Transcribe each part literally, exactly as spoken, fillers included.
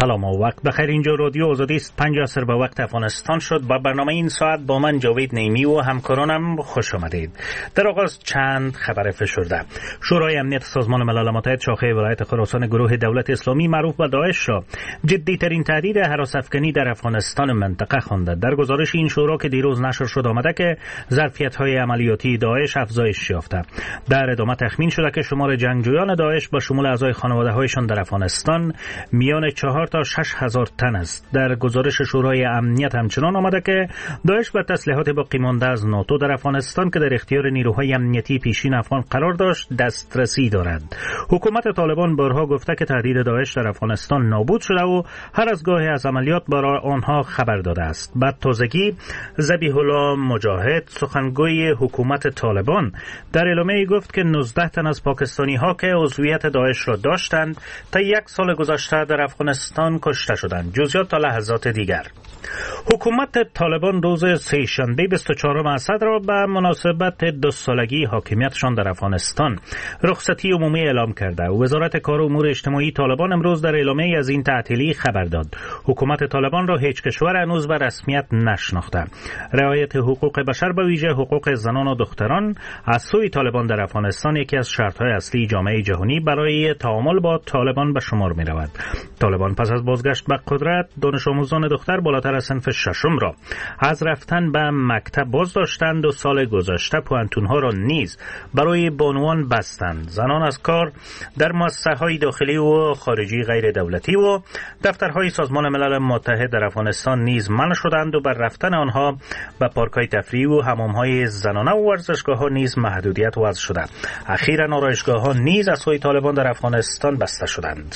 سلام و وقت بخیر. اینجا رادیو آزادی است. پنج عصر به وقت افغانستان شد. با برنامه این ساعت با من جاوید نیمی و همکارانم خوش آمدید. در آغاز چند خبر فشرده. شورای امنیت سازمان ملل متحد شاخه ولایت خراسان گروه دولت اسلامی معروف به داعش را جدی ترین تهدید هراس افکنی در افغانستان منطقه خوانده. در گزارش این شورا که دیروز نشر شد آمده که ظرفیت های عملیاتی داعش افزایش یافته. در ادامه تخمین شده که شمار جنگجویان داعش با شمول اعضای خانواده هایشان در افغانستان میان چهار تا شش هزار تن است. در گزارش شورای امنیت همچنان آمده که داعش با تسلیحات باقی مانده از ناتو در افغانستان که در اختیار نیروهای امنیتی پیشین افغان قرار داشت دسترسی دارد. حکومت طالبان بارها گفته که تهدید داعش در افغانستان نابود شده و هر از گاهی از عملیات برای آنها خبر داده است. بعد تازگی ذبیح الله مجاهد سخنگوی حکومت طالبان در اعلامیه گفت که نوزده تن از پاکستانی ها که عضویت داعش را داشتند تا یک سال گذشته در افغانستان کشته شدند. جزئیات تا لحظات دیگر. حکومت طالبان روز سه‌شنبه بیست و چهارم اسد را به مناسبت دو سالگی حاکمیتشان در افغانستان رخصتی عمومی اعلام کرده. وزارت کار و امور اجتماعی طالبان امروز در اعلامیه از این تعطیلی خبر داد. حکومت طالبان را هیچ کشور هنوز به رسمیت نشناخته. رعایت حقوق بشر به ویژه حقوق زنان و دختران از سوی طالبان در افغانستان یکی از شرط‌های اصلی جامعه جهانی برای تعامل با طالبان به شمار می‌رود. طالبان پس از بازگشت به قدرت دانش آموزان دختر بالاتر از صنف ششم را از رفتن به مکتب باز داشتند و سال گذشته پوانتون‌ها را نیز برای بانوان بستند. زنان از کار در مؤسسه‌های داخلی و خارجی غیر دولتی و دفترهای سازمان ملل متحد در افغانستان نیز منع شدند و بر رفتن آنها به پارک‌های تفریحی و حمام‌های زنانه و ورزشگاه‌ها نیز محدودیت وضع شده. اخیراً آرایشگاه‌ها نیز از سوی طالبان در افغانستان بسته شدند.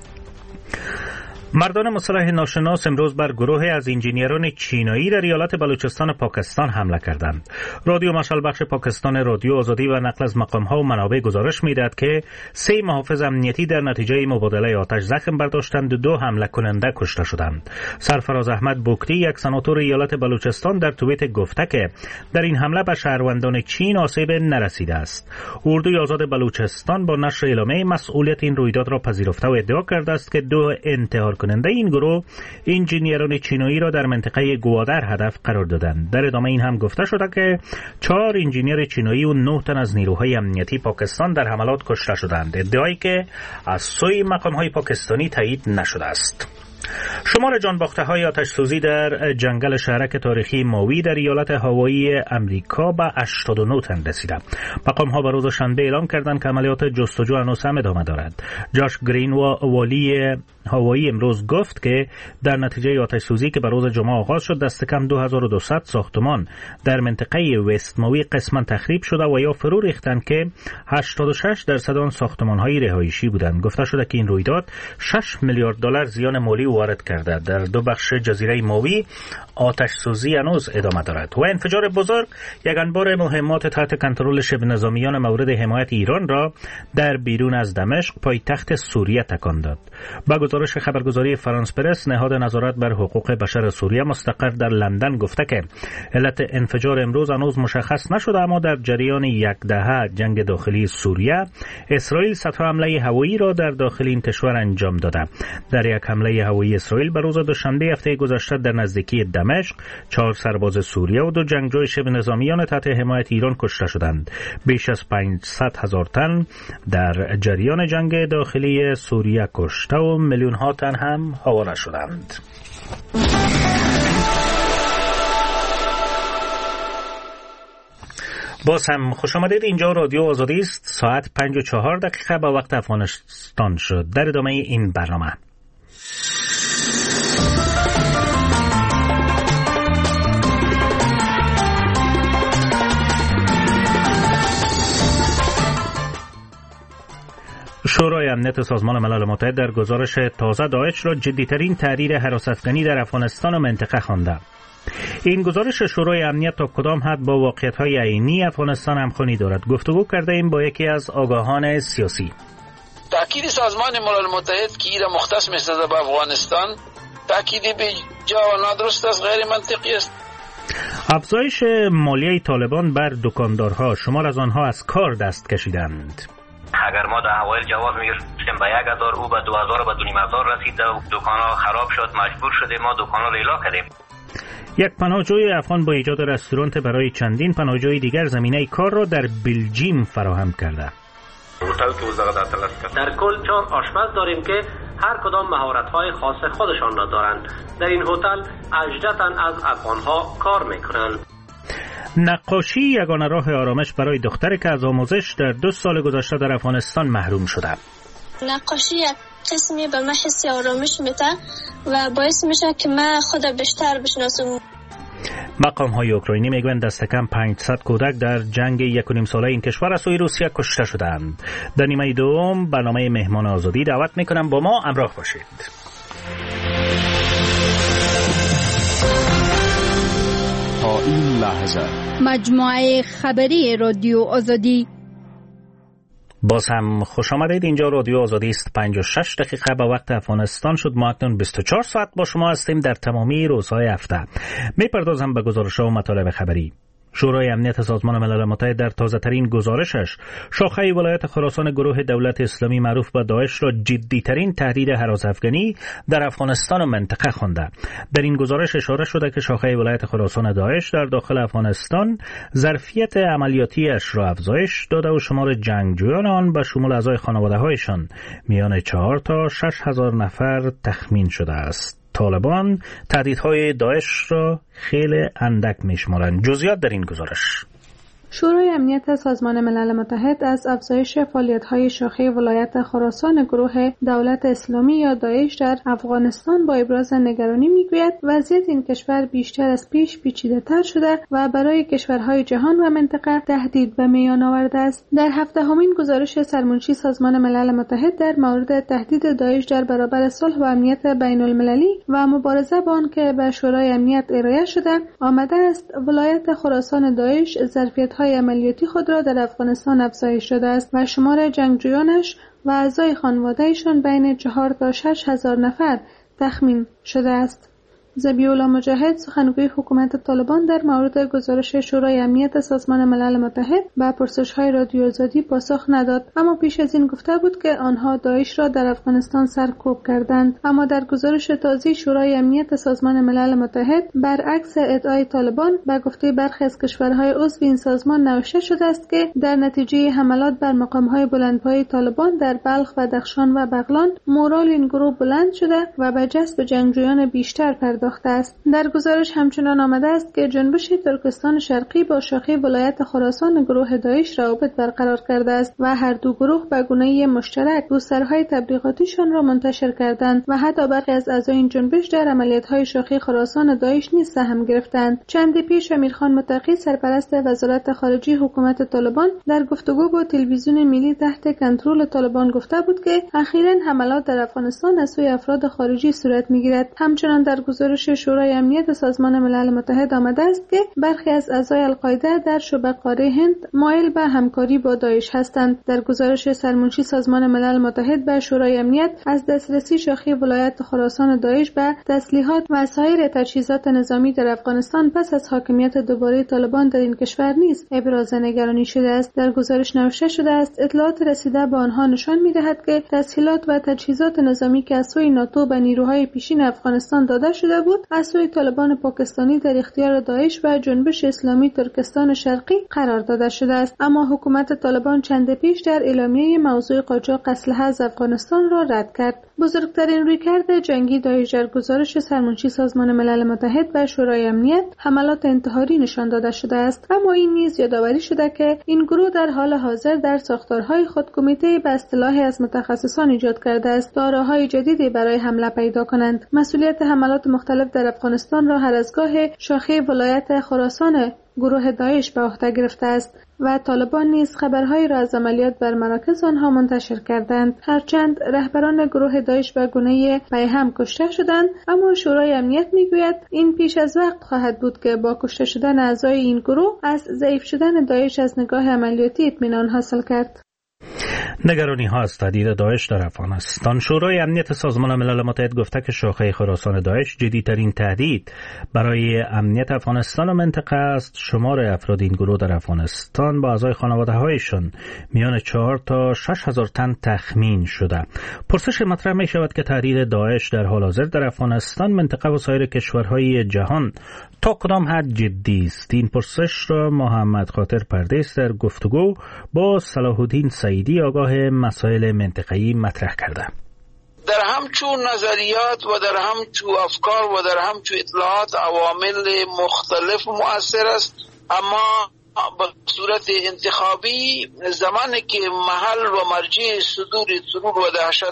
مردان مسلح ناشناس امروز بر گروه از انجینیران چینایی در ایالت بلوچستان پاکستان حمله کردند. رادیو مشعل بخش پاکستان رادیو آزادی و نقل از مقام‌ها و منابع گزارش می‌دهد که سه محافظ امنیتی در نتیجه مبادله آتش زخم برداشتند و دو حمله کننده کشته شدند. سرفراز احمد بوکتی یک سناتور ایالت بلوچستان در توییت گفته که در این حمله به شهروندان چین آسیب نرسیده است. اردوی آزاد بلوچستان با نشر اعلامیه مسئولیت این رویداد را پذیرفته و ادعا کرده است که دو انتحار کننده این گروه انجینیران چینایی را در منطقه گوادر هدف قرار دادند. در ادامه این هم گفته شده که چهار انجینیر چینایی و نه تن از نیروهای امنیتی پاکستان در حملات کشته شدند. ادعایی که از سوی مقام‌های پاکستانی تایید نشده است. شمار جانباخته‌های آتش‌سوزی در جنگل شهرک تاریخی ماوی در ایالت هاوایی امریکا به هشتاد و نه تن رسیده. مقام‌ها به روز شنبه اعلام کردند که عملیات جستجو هنوز هم ادامه دارد. جاش گرین و والی هاوایی امروز گفت که در نتیجه آتش‌سوزی که به روز جمعه آغاز شد دست کم دو هزار و دویست ساختمان در منطقه وست ماوی قسماً تخریب شده و یا فرو ریختند که هشتاد و شش درصد آن ساختمان‌های رهایشی بودند. گفته شده که این رویداد شش میلیارد دلار زیان مالی وارد کرده. در دو بخش جزیره ماوی آتش سوزی هنوز ادامه دارد و انفجار بزرگ یک انبار مهمات تحت کنترل شبه نظامیان مورد حمایت ایران را در بیرون از دمشق پایتخت سوریه تکان داد. با گزارش خبرگزاری فرانس پرس نهاد نظارت بر حقوق بشر سوریه مستقر در لندن گفته که علت انفجار امروز هنوز مشخص نشده، اما در جریان یک دهه جنگ داخلی سوریه اسرائیل صدها حمله هوایی را در داخل این کشور انجام داده. در یک حمله هوایی اسرائیل به روز دوشنبه هفته گذشته در نزدیکی دمشق چهار سرباز سوریه و دو جنگجوی شبه نظامیان تحت حمایت ایران کشته شدند. بیش از پانصد هزار تن در جریان جنگ داخلی سوریه کشته و میلیون ها تن هم حواله شدند. باز هم خوش آمدید. اینجا رادیو آزادی است. ساعت پنج و چهار دقیقه به وقت افغانستان شد. در ادامه این برنامه شورای امنیت سازمان ملل متحد در گزارش تازه داعش را جدیترین تحریر هراس افکنی در افغانستان و منطقه خوانده. این گزارش شورای امنیت تا کدام حد با واقعیت‌های عینی افغانستان همخوانی دارد؟ گفتگو کرده ایم با یکی از آگاهان سیاسی. تأکید سازمان ملل متحد که ایران مختص می‌سازد به افغانستان تأکیدی به جا و نادرست است، غیر منطقی است. افزایش مالیه طالبان بر دکاندارها، شمار از آنها از کار دست کشیدند. اگر ما در اوایل جواز میگرفتیم به یک هزار، او به دو هزار و به دو نیم هزار رسید و دکان‌ها خراب شد، مجبور شدیم ما دکان‌ها را اعلا کردیم. یک پناهجوی افغان با ایجاد رستوران برای چندین پناهجوی دیگر زمینه کار را در بلژیم فراهم کرده. در کل چهار آشپز داریم که هر کدام مهارت‌های خاص خودشان را دارند. در این هتل هجده تن از افغان‌ها کار می‌کنند. نقاشی یگانه راه آرامش برای دختری که از آموزش در دو سال گذشته در افغانستان محروم شده. نقاشی یک قسمی به من حس آرامش میده و باعث میشه که من خود بیشتر بشناسم. مقام های اوکراینی میگویند دست کم پانصد کودک در جنگ یک و نیم ساله این کشور از سوی روسیه کشته شدند. در نیمه دوم برنامه مهمان آزادی دعوت میکنم با ما همراه باشید. تا این لحظه مجموعه خبری رادیو آزادی. باز هم خوش آمدید. اینجا رادیو آزادی است. پنجاه و شش دقیقه به وقت افغانستان شد. ما اکنون بیست و چهار ساعت با شما هستیم در تمامی روزهای هفته. میپردازم به گزارش‌ها و مطالب خبری. شورای امنیت سازمان ملل متحد در تازه‌ترین گزارشش شاخه ولایت خراسان گروه دولت اسلامی معروف به داعش را جدی‌ترین تهدید هراس افغانی در افغانستان و منطقه خوانده. در این گزارش اشاره شده که شاخه ولایت خراسان داعش در داخل افغانستان ظرفیت عملیاتیش را افزایش داده و شمار جنگجویان آن به شمول اعضای خانواده‌هایشان میان چهار تا شش هزار نفر تخمین شده است. طالبان تهدیدهای داعش را خیلی اندک میشمارند. جزئیات در این گزارش. شورای امنیت سازمان ملل متحد از افزایش فعالیت‌های شاخه ولایت خراسان گروه دولت اسلامی یا داعش در افغانستان با ابراز نگرانی میگوید وضعیت این کشور بیشتر از پیش پیچیده‌تر شده و برای کشورهای جهان و منطقه تهدید به میان آورده است. در هفدهمین گزارش سرمنشی سازمان ملل متحد در مورد تهدید داعش در برابر صلح و امنیت بین‌المللی و مبارزه با آن که به شورای امنیت ارائه شده آمده است ولایت خراسان داعش ظرفیت‌های عملیاتی خود را در افغانستان افزایش داده است و شمار جنگجویانش و اعضای خانواده‌ایشان بین چهار تا شش هزار نفر تخمین شده است. ذبیح‌الله مجاهد سخنگوی حکومت طالبان در مورد گزارش شورای امنیت سازمان ملل متحد به پرسش‌های رادیو آزادی پاسخ نداد، اما پیش از این گفته بود که آنها داعش را در افغانستان سرکوب کردند. اما در گزارش تازه شورای امنیت سازمان ملل متحد برعکس ادعای طالبان به گفته برخی از کشورهای عضو این سازمان نوشته شده است که در نتیجه حملات بر مقام‌های بلندپایه طالبان در بلخ و دخشان و بغلان مورال این گروه بلند شده و به جذب جنگجویان بیشتر پرداخته است. در گزارش همچنان آمده است که جنبش ترکستان شرقی با شاخه ولایت خراسان گروه داعش روابط برقرار کرده است و هر دو گروه به گونه‌ای مشترک گسترهای تبلیغاتیشان را منتشر کردند و حتی برخی از اعضای این جنبش در عملیات‌های شاخه خراسان داعش نیز سهم گرفتند. چندی پیش امیرخان متقی سرپرست وزارت خارجه حکومت طالبان در گفتگو با تلویزیون ملی تحت کنترل طالبان گفته بود که اخیراً حملات در افغانستان از سوی افراد خارجی صورت می‌گیرد. همچنان در گزارش شورای امنیت سازمان ملل متحد آمده است که برخی از اعضای القاعده در شبه قاره هند مایل به همکاری با داعش هستند. در گزارش سرمنشی سازمان ملل متحد به شورای امنیت از دسترسی شاخه ولایت خراسان داعش به تسلیحات و سایر تجهیزات نظامی در افغانستان پس از حاکمیت دوباره طالبان در این کشور نیز ابراز نگرانی شده است. در گزارش نوشته شده است اطلاعات رسیده به آنها نشان می‌دهد که تسهیلات و تجهیزات نظامی که از سوی ناتو به نیروهای پیشین افغانستان داده شده بود از سوی طالبان پاکستانی در اختیار داعش و جنبش اسلامی ترکستان شرقی قرار داده شده است. اما حکومت طالبان چند پیش در اعلامیه موضوع قاچاق اسلحه از افغانستان را رد کرد. بزرگترین رویکرد جنگی داعش در گزارش سرمنشی سازمان ملل متحد و شورای امنیت حملات انتحاری نشان داده شده است، اما این نیز یادآوری شده که این گروه در حال حاضر در ساختارهای خود کمیته به اصطلاح از متخصصان ایجاد کرده است تا راه‌های جدیدی برای حمله پیدا کنند. مسئولیت حملات مختلف در افغانستان را هر از گاه شاخه ولایت خراسان گروه داعش به عهده گرفته است و طالبان نیز خبرهایی را از عملیات بر مراکز آنها منتشر کردند. هرچند رهبران گروه داعش به گونه پیهم کشته شدند، اما شورای امنیت میگوید این پیش از وقت خواهد بود که با کشته شدن اعضای این گروه از ضعیف شدن داعش از نگاه عملیاتی اطمینان حاصل کرد. نگرانی ها از تهدید داعش در افغانستان. شورای امنیت سازمان ملل متحد گفته که شاخه خراسان داعش جدیدترین تهدید برای امنیت افغانستان و منطقه است. شمار افراد این گروه در افغانستان با اعضای خانواده هایشان میان چهار تا شش هزار تن تخمین شده. پرسش مطرح می شود که تهدید داعش در حال حاضر در افغانستان، منطقه و سایر کشورهای جهان تا کدام حد جدی است؟ این پرسش را محمد خاطر پردیس در گفتگو با صلاح الدین سعیدی آگاه مسائل منطقه‌ای مطرح کرده. در همچون نظریات و در همچون افکار و در همچون اطلاعات عوامل مختلف مؤثر است، اما به صورت انتخابی زمانی که محل و مرجع صدور سرور و دهشت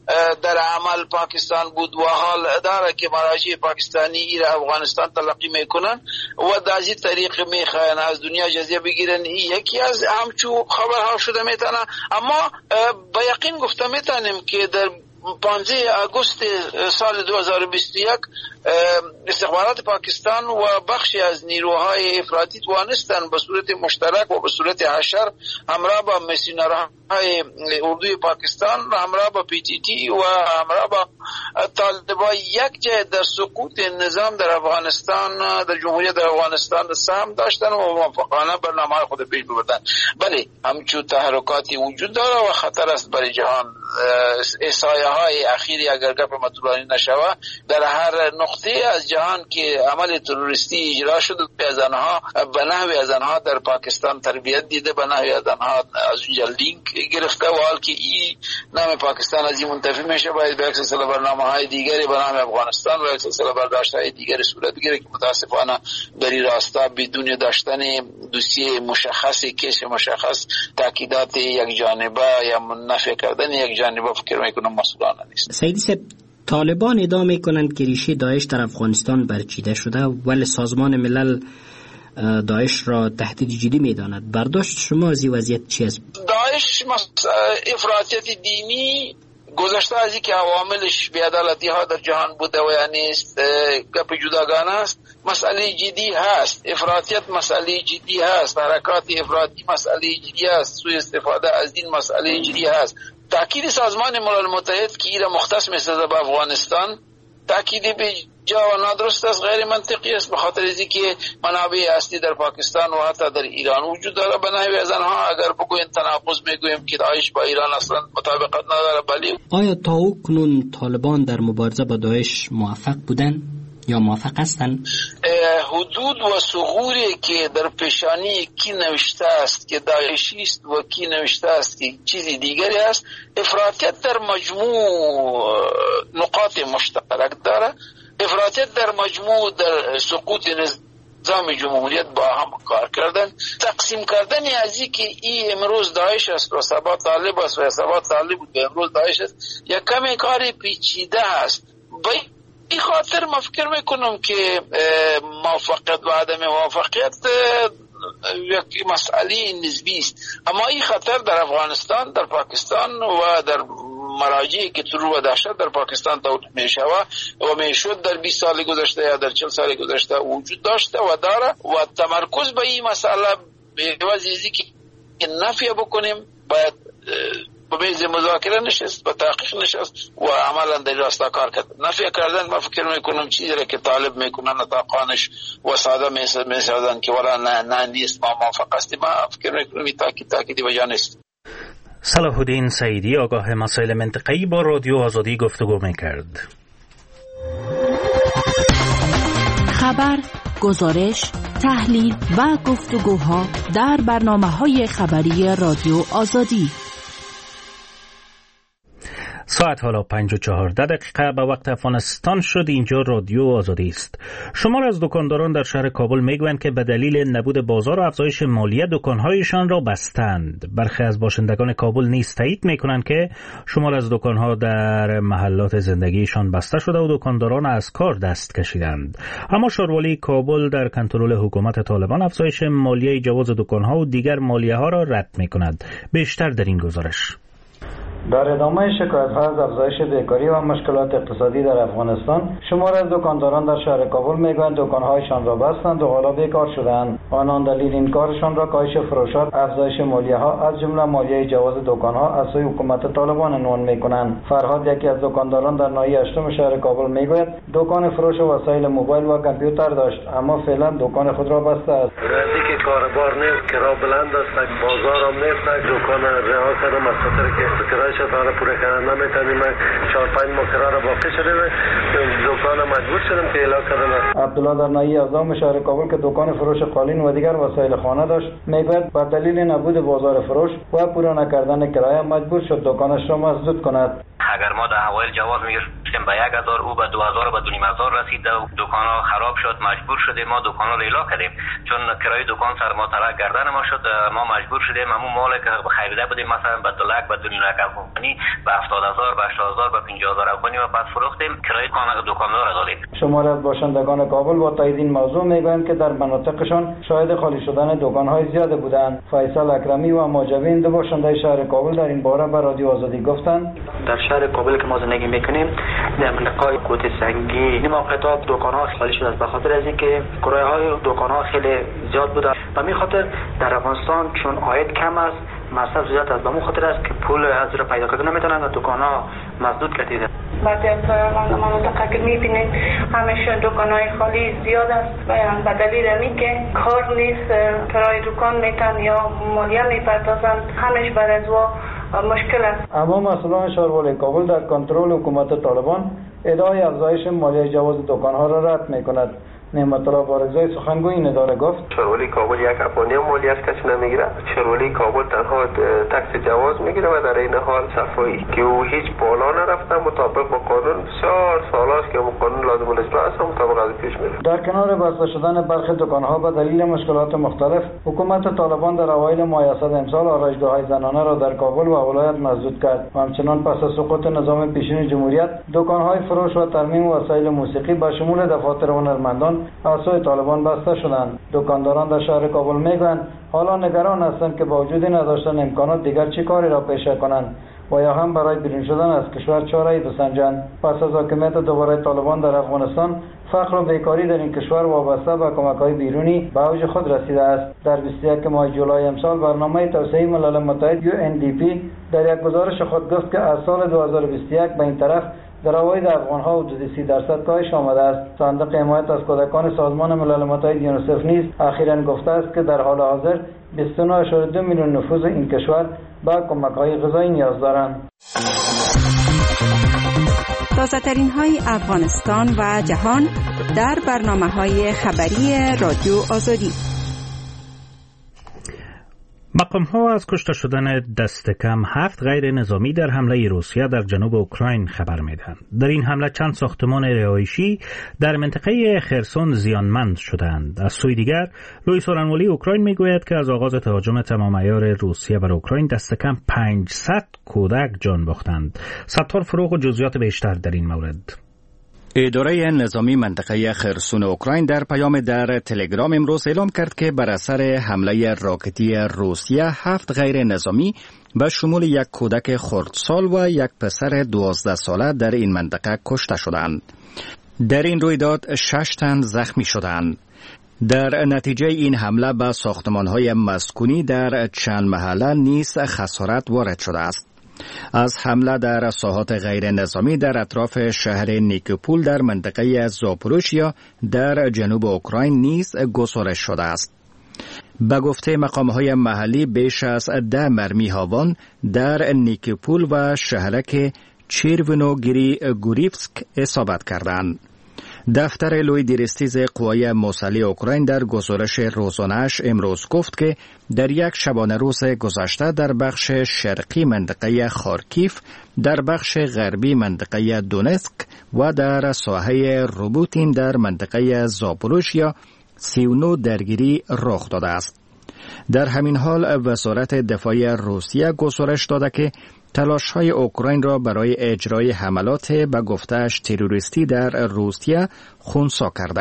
در عمل پاکستان بود و حال داره که مراجع پاکستانی ایره افغانستان تلقی میکنن و در این طریق میخواین از دنیا جزیه بگیرن، یکی از همچو خبرها شده میتونه. اما با یقین گفته میتونیم که در پانزده آگوست سال دو هزار و بیست و یک استخبارات پاکستان و بخشی از نیروهای افراطی توانستند به صورت مشترک و به صورت حشر همراه با میسیونرهای اردوی پاکستان، همراه با پی تی تی و همراه با طالبان یک جای در سقوط نظام در افغانستان، در جمهوریت در افغانستان سهم داشتن و موافقانه برنامه خود پیش بردن. بله، همچون تحرکاتی وجود داره و خطر است برای جهان. احصایه های اخیری اگر گپ طولانی نشود در هر نقطه از جهان که عمل تروریستی اجرا شده از آنها به نحوی از آنها در پاکستان تربیت دیده، به نحوی از آنها از اونجا لینک گرفته و حال که این نام پاکستان از این منتفی میشه باید به یک سلسله برنامه های دیگری به نام افغانستان و یک سلسله برداشت های دیگری صورت بگیره که متاسفانه در این راستا بدون داشتن دوسیه مشخصی، کیس مشخص، تاکیدات یک جانبه یا نفی کردن یک جانبه فکر میکنم مسئولانه نیست. سیدی صاحب، طالبان ادعا میکنند که ریشه داعش در افغانستان برچیده شده ولی سازمان ملل داعش را تهدید جدی میداند. برداشت شما از این وضعیت چی است؟ داعش افراطیت دینی گذشته از اینکه عواملش بی‌عدالتی ها در جهان بوده و یعنی گپ جداگانه است، مسئله جدی هست. افراطیت مسئله جدی هست، حرکات افراطی مسئله جدی هست، سوء استفاده از این مسئله جدی هست. تاکید سازمان ملل متحد که ایره مختص می‌سازد به افغانستان تاکید به جا و نادرست است، غیر منطقی است، به خاطر اینکه منابع اصلی در پاکستان و حتی در ایران وجود داره. به نحوی از آنها اگر بگوییم تناقض میگوییم که داعش با ایران اصلا مطابقت نداره. بلی، آیا تا کنون طالبان در مبارزه با داعش موفق بودن یا موفق هستند؟ حدود و ثغوری که در پیشانی کی نوشته است که داعشی است و کی نوشته است که چیزی دیگری است، افراطیت در مجموع نقاط مشترک داره. افراطیت در مجموع در سقوط نظام جمهوریت با هم کار کردن، تقسیم کردن از این که ای امروز داعش است و سبا طالب است و سبا طالب بود و امروز داعش است یک کمی کاری پیچیده است. این خاطر ما فکر میکنم که موفقیت و عدم موفقیت یک مسئله نسبی است، اما این خطر در افغانستان، در پاکستان و در مراجعی که ترور و دهشت در پاکستان تولید می شود و می شد در بیست سال گذشته یا در چهل سال گذشته وجود داشته و داره و تمرکز به این مسئله به وجهی که نفی بکنیم باید به میز مذاکره نشست، به تحقیق نشست و عملا در راستا کار کرد. نفی کردن ما فکر میکنم چیزی را که طالب میکنن نطاقانش و ساده میسازن که ولا نه نه نیست ما موافق هستیم. ما فکر میکنم این تاکید تاکیدی وجه نیست. صلاح الدین سعیدی آگاه مسائل منطقه‌ای با رادیو آزادی گفتگو میکرد. خبر، گزارش، تحلیل و گفتگوها در برنامه‌های خبری رادیو آزادی. ساعت حالا پنج و چهارده دقیقه به وقت افغانستان شد. اینجا رادیو آزادی است. شمار از دکانداران در شهر کابل میگویند که به دلیل نبود بازار و افزایش مالیات دکانهایشان را بستند. برخی از باشندگان کابل نیز تایید میکنند که شمار از دکانها در محلات زندگیشان بسته شده و دکانداران از کار دست کشیدند. اما شاروالی کابل در کنترل حکومت طالبان افزایش مالیه جواز دکانها و دیگر مالیه ها را رد میکند. بیشتر در این گزارش. در ادامه شکایت‌ها از افزایش بیکاری و مشکلات اقتصادی در افغانستان، شمار از دکانداران در شهر کابل میگویند دکان‌هایشان را بستند و حالا بیکار شدند. آنان دلیل این کارشان را کاهش فروشات، افزایش مالیه‌ها از جمله مالیه جواز دکان‌ها از سوی حکومت طالبان عنوان می‌کنند. فرهاد یکی از دکانداران در ناحیه هشتم شهر کابل میگوید دکان فروش وسایل موبایل و کامپیوتر داشت، اما فعلا دکان خود را بسته است. نزدیک کاربار نیست، کرا بلند است، بازار هم نیست، دکان رها کردم از خاطر که کرایش تا پوره کردن نمیتونیم. چهار پنج ماه کرا را باقی شده و دکان مجبور شدم که اعلام کردم. عبدالله در ناحیه هفدهم شهر کابل که دکان فروش قالین و دیگر وسایل خانه داشت میگوید به دلیل نبود بازار فروش و پوره نکردن کرایه مجبور شد دکانش را مسدود کند. اگر ما در اوایل جواز میگرفتیم به یک هزار، او به دو هزار و به دو نیم هزار رسید و دکان ها خراب شد، مجبور شدیم ما دکان ها لیلا کردیم چون کرایه دکان سر ما ترک گردن ما شد. ما مجبور شدیم همون مال که خریده بودیم مثلا به دو لک به دو نیم لک افغانی به هفتاد هزار به هشتاد هزار به پنجاه هزار افغانی و بعد فروختیم، کرایه دکاندار را دادیم. شماری از باشندگان کابل با تایید این موضوع میگویند که در مناطقشان شاهد خالی شدن دکان های زیاد بودند. فیصل اکرمی و ماجوین دو باشنده شهر کابل در این باره به رادیو آزادی گفتند در شهر کابل که ما زندگی میکنیم در منطقه کوت سنگی این موقعیت دکان ها خالی شده است به خاطر از اینکه کرایه های دکان ها خیلی زیاد بوده و می خاطر در افغانستان چون عاید کم است مصرف زیاد است، به اون خاطر است که پول از را پیدا کردن نمیتونن و دکان ها مسدود کردیده. بعضی از مناطق که میبینید همیشه دکان های خالی زیاد است و به دلیل اینکه که کار نیست، کرایه دکان میتن یا مالیه میپردازند، همش بر از مشکل است. اما مسئولان شهروالی کابل در کنترل حکومت طالبان ادعای افزایش مالیه جواز دکان‌ها را رد می‌کند. نعمت الله بارگزای سخنگوی این اداره گفت شهروالی کابل یک افغانی هم مالیه از کسی نمیگیره. شهروالی کابل تنها تکس جواز میگیره و در این حال صفایی که او هیچ بالا نرفته مطابق با قانون. بسیار سال است که قانون لازم الاجرا است مطابق از پیش میره. در کنار بسته شدن برخی دکان‌ها به دلیل مشکلات مختلف، حکومت طالبان در اوایل ماه اسد امسال آرایشگاه‌های زنانه را در کابل و ولایت مسدود کرد و همچنان پس از سقوط نظام پیشین جمهوریت دکان‌های فروش و ترمیم وسایل موسیقی به شمول دفاتر هنرمندان از سوی طالبان بسته شدند. دکانداران در شهر کابل میگویند حالا نگران هستند که با وجود نداشتن امکانات دیگر چه کاری را پیشه کنند و یا هم برای بیرون شدن از کشور چاره‌ای بسنجند. پس از حاکمیت دوباره طالبان در افغانستان، فقر و بیکاری در این کشور وابسته به کمک‌های بیرونی به اوج خود رسیده است. در بیست و یکم ماه جولای امسال برنامه توسعه ملل متحد یو ان دی پی در یک گزارش خود گفت که از سال دو هزار و بیست و یک به این طرف در عواید افغان‌ها حدود سی درصد کاهش آمده است. صندوق حمایت از کودکان سازمان ملل متحد یونیسف نیز اخیراً گفته است که در حال حاضر بیست و نه ممیز دو میلیون نفوس این کشور به کمک‌های غذایی نیاز دارند. تازه‌ترین های افغانستان و جهان در برنامه‌های خبری رادیو آزادی. مقام ها از کشته شدن دست کم هفت غیر نظامی در حمله روسیه در جنوب اوکراین خبر میدهند. در این حمله چند ساختمان رهایشی در منطقه خرسون زیانمند شدند. از سوی دیگر لوئیس سورانوالی اوکراین میگوید که از آغاز تهاجم تمام عیار روسیه بر اوکراین دست کم پانصد کودک جان باختند. ستار فروغ و جزئیات بیشتر در این مورد. اداره نظامی منطقه خرسون اوکراین در پیام در تلگرام امروز اعلام کرد که بر اثر حمله راکتی روسیه هفت غیر نظامی به شمول یک کودک خردسال و یک پسر دوازده ساله در این منطقه کشته شدند. در این رویداد شش تن زخمی شدند. در نتیجه این حمله به ساختمان‌های مسکونی در چند محله نیز خسارت وارد شده است. از حمله در ساحات غیر نظامی در اطراف شهر نیکوپول در منطقه زاپوروژیا در جنوب اوکراین نیز گزارش شده است. به گفته مقام‌های محلی بیش از ده مرمی هاوان در نیکوپول و شهرک چیرونوگیری گوریفسک اصابت کردند. دفتر لوی دیرستیز قوای مسلح اوکراین در گزارش روزانه‌اش امروز گفت که در یک شبانه روز گذشته در بخش شرقی منطقه خارکیف، در بخش غربی منطقه دونسک و در ساحه روبوتین در منطقه زاپوروژیا سی و نه درگیری رخ داده است. در همین حال وزارت دفاع روسیه گزارش داده که تلاش‌های اوکراین را برای اجرای حملات به گفته‌اش تروریستی در روسیه خنثی کرده.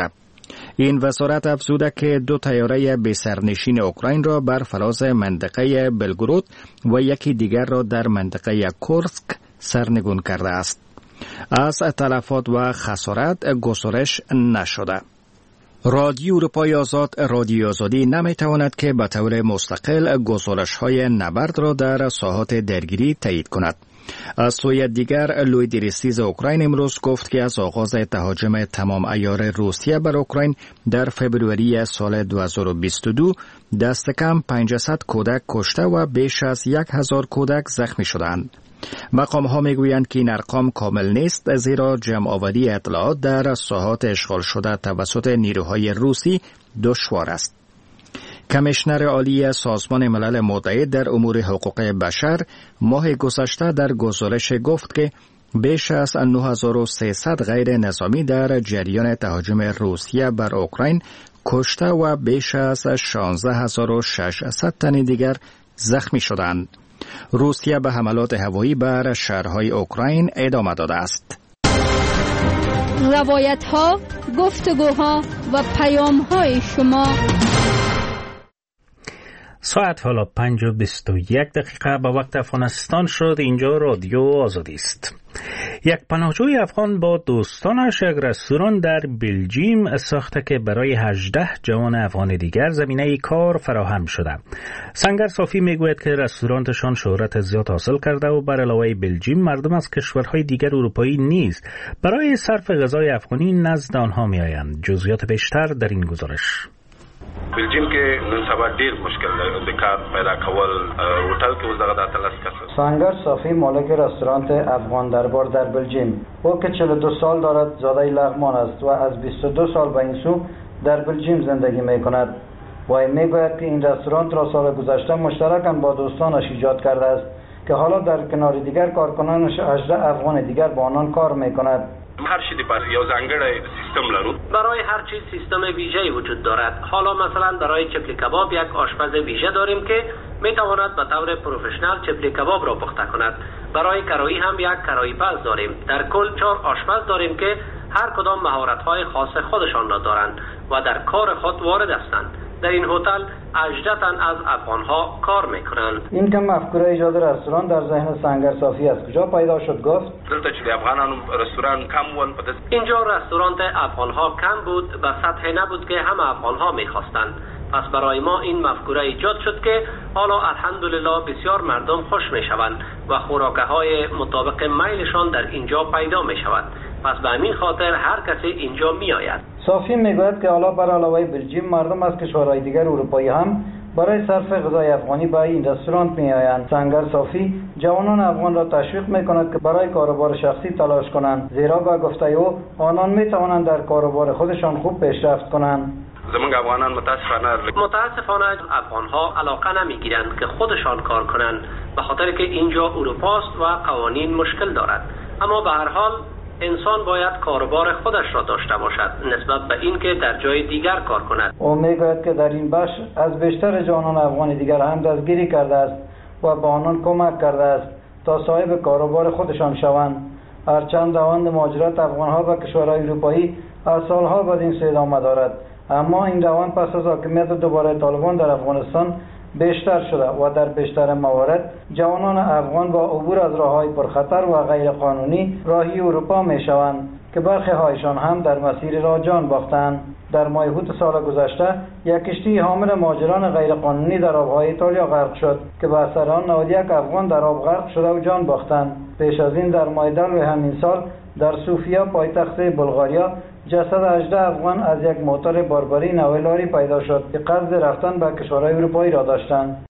این وزارت افزوده که دو طیاره بی‌سرنشین اوکراین را بر فراز منطقه بلگرود و یکی دیگر را در منطقه کورسک سرنگون کرده است. از تلفات و خسارت گزارش نشده. رادیو اروپای آزاد رادیو آزادی نمیتواند که به طور مستقل گزارش‌های نبرد را در ساحات درگیری تایید کند. از سوی دیگر لوی دیرستیز اوکراین امروز گفت که از آغاز تهاجم تمام عیار روسیه بر اوکراین در فبروری سال دو هزار و بیست و دو دست کم پانصد کودک کشته و بیش از یک هزار کودک زخمی شدند. مقام ها می گویند که این ارقام کامل نیست، زیرا جمع آوری اطلاعات در ساحات اشغال شده توسط نیروهای روسی دشوار است. کمیشنر عالی سازمان ملل متحد در امور حقوق بشر ماه گذشته در گزارش گفت که بیش از نه هزار و سیصد غیر نظامی در جریان تهاجم روسیه بر اوکراین کشته و بیش از شانزده هزار و ششصد تن دیگر زخمی شدند. روسیه به حملات هوایی بر شهرهای اوکراین ادامه داده است. روایت ها، گفتگوها و پیام های شما. ساعت حالا پنج و بیست و یک دقیقه به وقت افغانستان شد. اینجا رادیو آزادی است. یک پناهجوی افغان با دوستانش یک رستوران در بلژیم ساخته که برای هجده جوان افغان دیگر زمینه کار فراهم شده. سنگر صافی میگوید که رستورانتشان شهرت زیاد حاصل کرده و بر علاوه بلژیم مردم از کشورهای دیگر اروپایی نیز برای صرف غذای افغانی نزد آنها میآیند. جزئیات بیشتر در این گزارش. بلژیم کې نن سبا ډیر مشکل دی د کار پیدا کول. هوټل کې اوس دغه د اتلس کس. سنگر صافی مالک رستوران افغان دربار در بلژیم. او که چهل و دو سال دارد، زاده لغمان است و از بیست و دو سال به این سو در بلژیم زندگی می کند. و میگوید که این رستوران را سال گذشته مشترکاً با دوستانش ایجاد کرده است که حالا در کنار دیگر کارکنانش هجده افغان دیگر با آنان کار می کند. هر چیزی برای یو ځانګړی سیستم لرو. برای هر چیز سیستم ویژه‌ای وجود دارد. حالا مثلا برای چپلی کباب یک آشپز ویژه داریم که می تواند به طور پروفشنال چپلی کباب را پخته کند. برای کرایی هم یک کرایی پز داریم. در کل چهار آشپز داریم که هر کدام مهارت‌های خاص خودشان را دارند و در کار خود وارد هستند. در این هتل هجده تن از افغان‌ها کار می‌کنند. این که مفکوره ایجاد رستوران در ذهن سنگر صافی از کجا پیدا شد گفت؟ دلته چې افغانانو رستوران کم ول. اینجا رستوران افغان‌ها کم بود، به سطح نبود که همه افغان‌ها می‌خواستند. پس برای ما این مفکوره ایجاد شد که حالا الحمدلله بسیار مردم خوش می‌شوند و خوراک‌های مطابق میلشان در اینجا پیدا می‌شود. پس به همین خاطر هر کسی اینجا میآید. صافی میگوید که حالا بر علاوه بلژیم مردم از کشورهای دیگر اروپایی هم برای صرف غذای افغانی به این رستوران میآیند. سنگر صافی جوانان افغان را تشویق میکند که برای کاروبار شخصی تلاش کنند، زیرا به گفته او آنان میتوانند در کاروبار خودشان خوب پیشرفت کنند. زمان افغانان متاسفانه متاسفانه افغان‌ها علاقه نمیگیرند که خودشان کار کنند، به خاطر که اینجا اروپاست و قوانین مشکل دارد. اما به هر حال انسان باید کاروبار خودش را داشته باشد نسبت به این که در جای دیگر کار کند. او میگوید که در این بخش از بیشتر جوانان افغان دیگر هم دستگیری کرده است و به آنان کمک کرده است تا صاحب کاروبار خودشان شوند. هرچند روند مهاجرت افغان‌ها به کشورهای اروپایی از سالها بعد این سو ادامه دارد، اما این روند پس از حاکمیت دوباره طالبان در افغانستان بیشتر شده و در بیشتر موارد جوانان افغان با عبور از راه‌های پرخطر و غیر قانونی راهی اروپا می‌شوند که برخی هایشان هم در مسیر راه جان باختند. در ماه اوت سال گذشته یک کشتی حامل مهاجران غیر قانونی در آب‌های ایتالیا غرق شد که به اثر آن نود و یک افغان در آب غرق شده و جان باختند. پیش از این در ماه دلو همین سال در سوفیا پایتخت بلغاریا جسد هجده افغان از یک موتور باربری نوع لاری پیدا شد که قصد رفتن به کشورهای اروپایی را داشتند.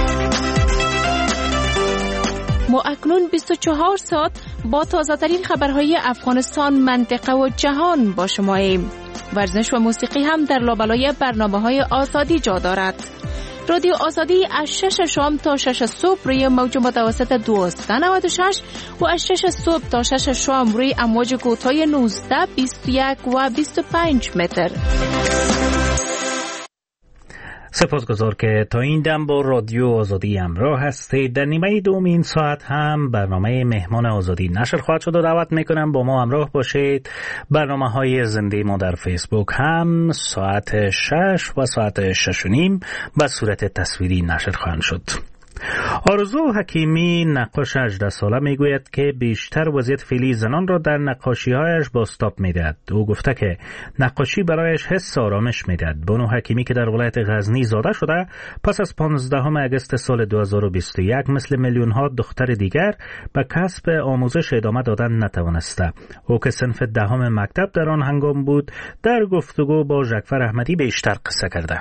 ما اکنون بیست و چهار ساعت با تازه‌ترین خبرهای افغانستان، منطقه و جهان با شماییم. ورزش و موسیقی هم در لابلای برنامه‌های آزادی جا دارد. رادیو آزادی از شش شام تا شش صبح روی موج متوسط دویست و نود و شش و از شش صبح تا شش شام روی امواج کوتاه نوزده، بیست و یک و بیست و پنج متر. سپاسگزار که تا این دم با رادیو آزادی همراه هستید. در نیمه دوم این ساعت هم برنامه مهمان آزادی نشر خواهد شد و دعوت میکنم با ما همراه باشید. برنامه های زنده ما در فیسبوک هم ساعت شش و ساعت شش و نیم به صورت تصویری نشر خواهند شد. آرزو حکیمی نقاش هجده ساله میگوید که بیشتر وضعیت فعلی زنان را در نقاشی‌هایش بازتاب می‌دهد. او گفته که نقاشی برایش حس آرامش می‌دهد. بانو حکیمی که در ولایت غزنی زاده شده، پس از پانزدهم اگست سال دو هزار و بیست و یک مثل میلیون‌ها دختر دیگر به کسب آموزش ادامه دادن نتوانسته. او که صنف دهم مکتب در آن هنگام بود، در گفتگو با ژکفر احمدی بیشتر قصه کرده.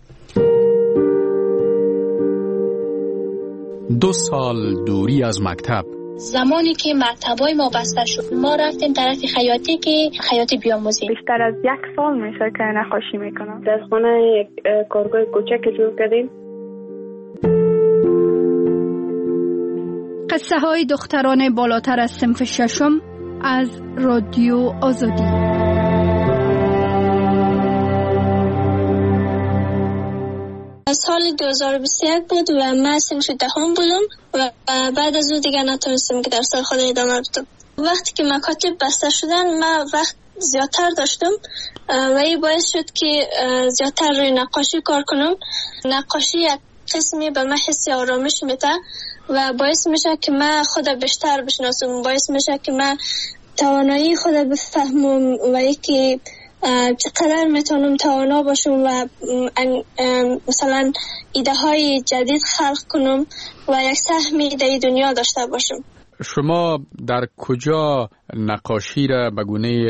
دو سال دوری از مکتب. زمانی که مکتبای ما بسته شد، ما رفتیم طرف خیاطی که خیاطی بیاموزیم. بیشتر از یک سال میشه که نقاشی میکنم. در خانه یک کارگاه کوچک جور کردیم. قصه های دختران بالاتر از صنف ششم از رادیو آزادی. سال دو هزار و بیست و یک بود و من صنف دهم بودم و بعد از اون دیگه نتونستم که درس خود ادامه بدم. وقتی که مکاتب بسته شدن من وقت زیادتر داشتم و این باعث شد که زیادتر روی نقاشی کار کنم. نقاشی یک قسمی به من حس آرامش میده و باعث میشه که من خود بیشتر بشناسم، باعث میشه که من توانایی خود بفهمم و یکی چقدر میتونم توانا باشم و مثلا ایده های جدید خلق کنم و یک سهمی در دنیا داشته باشم. شما در کجا نقاشی را به گونه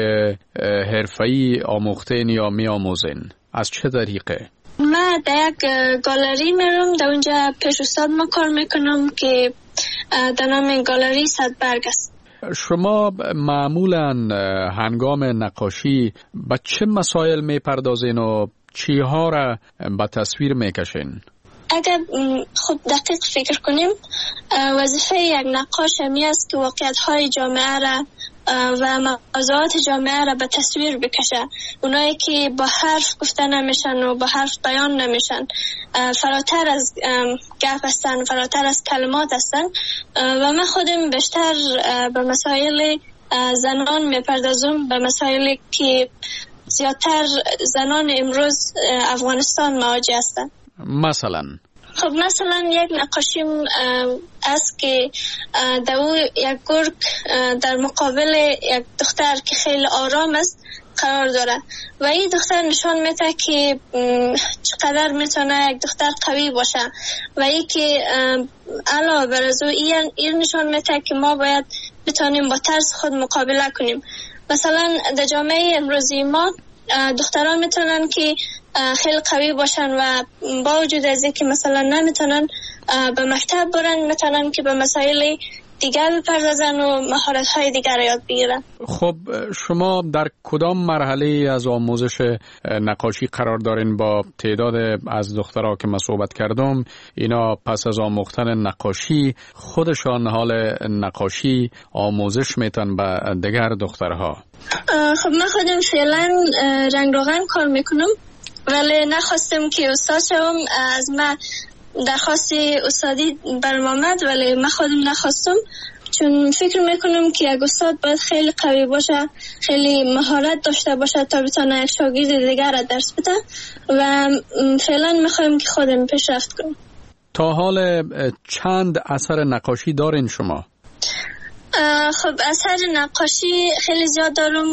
حرفه‌ای آموختین یا می آموزین؟ از چه طریقه؟ من در یک گالری میرم، در اونجا پیش استاد ما کار میکنم که در نام گالری صدبرگ است. شما معمولاً هنگام نقاشی به چه مسائل میپردازین و چیها را به تصویر میکشین؟ اگر خب دقیق فکر کنیم، وظیفه یک نقاش همی است که واقعیت‌های جامعه را و موضوعات جامعه را به تصویر بکشه. اونایی که با حرف گفته نمیشن و با حرف بیان نمیشن، فراتر از گپ هستن، فراتر از کلمات هستن و من خودم بیشتر به مسائل زنان میپردازم، به مسائلی که زیادتر زنان امروز افغانستان مواجه هستن. مثلا خب مثلا یک نقاشیم است که دو یک گرگ در مقابل یک دختر که خیلی آرام است قرار داره و این دختر نشان میده که چقدر میتونه یک دختر قوی باشه و این که علاوه بر از این این نشان میده که ما باید بتونیم با ترس خود مقابله کنیم. مثلا در جامعه امروزی ما دختران میتونن که خیلی قوی باشن و با وجود از اینکه مثلا نمیتونن به مکتب برن، میتونن که به مسائل دیگر بپردازن و مهارت‌های دیگر یاد بگیرن. خب شما در کدام مرحله از آموزش نقاشی قرار دارین؟ با تعداد از دخترها که من صحبت کردم، اینا پس از آموختن نقاشی خودشان حال نقاشی آموزش میتن به دیگر دخترها؟ خب من خودم فعلا رنگ روغن کار میکنم، ولی نخواستم که استاد شوم. از من درخواست استادی برام آمد ولی من خودم نخواستم، چون فکر میکنم که یک استاد باید خیلی قوی باشه، خیلی مهارت داشته باشه تا بتونه یک شاگرد دیگر را درس بده و فعلا میخوایم که خودم پیشرفت کنم. تا حال چند اثر نقاشی دارین شما؟ خب اثر نقاشی خیلی زیاد دارم.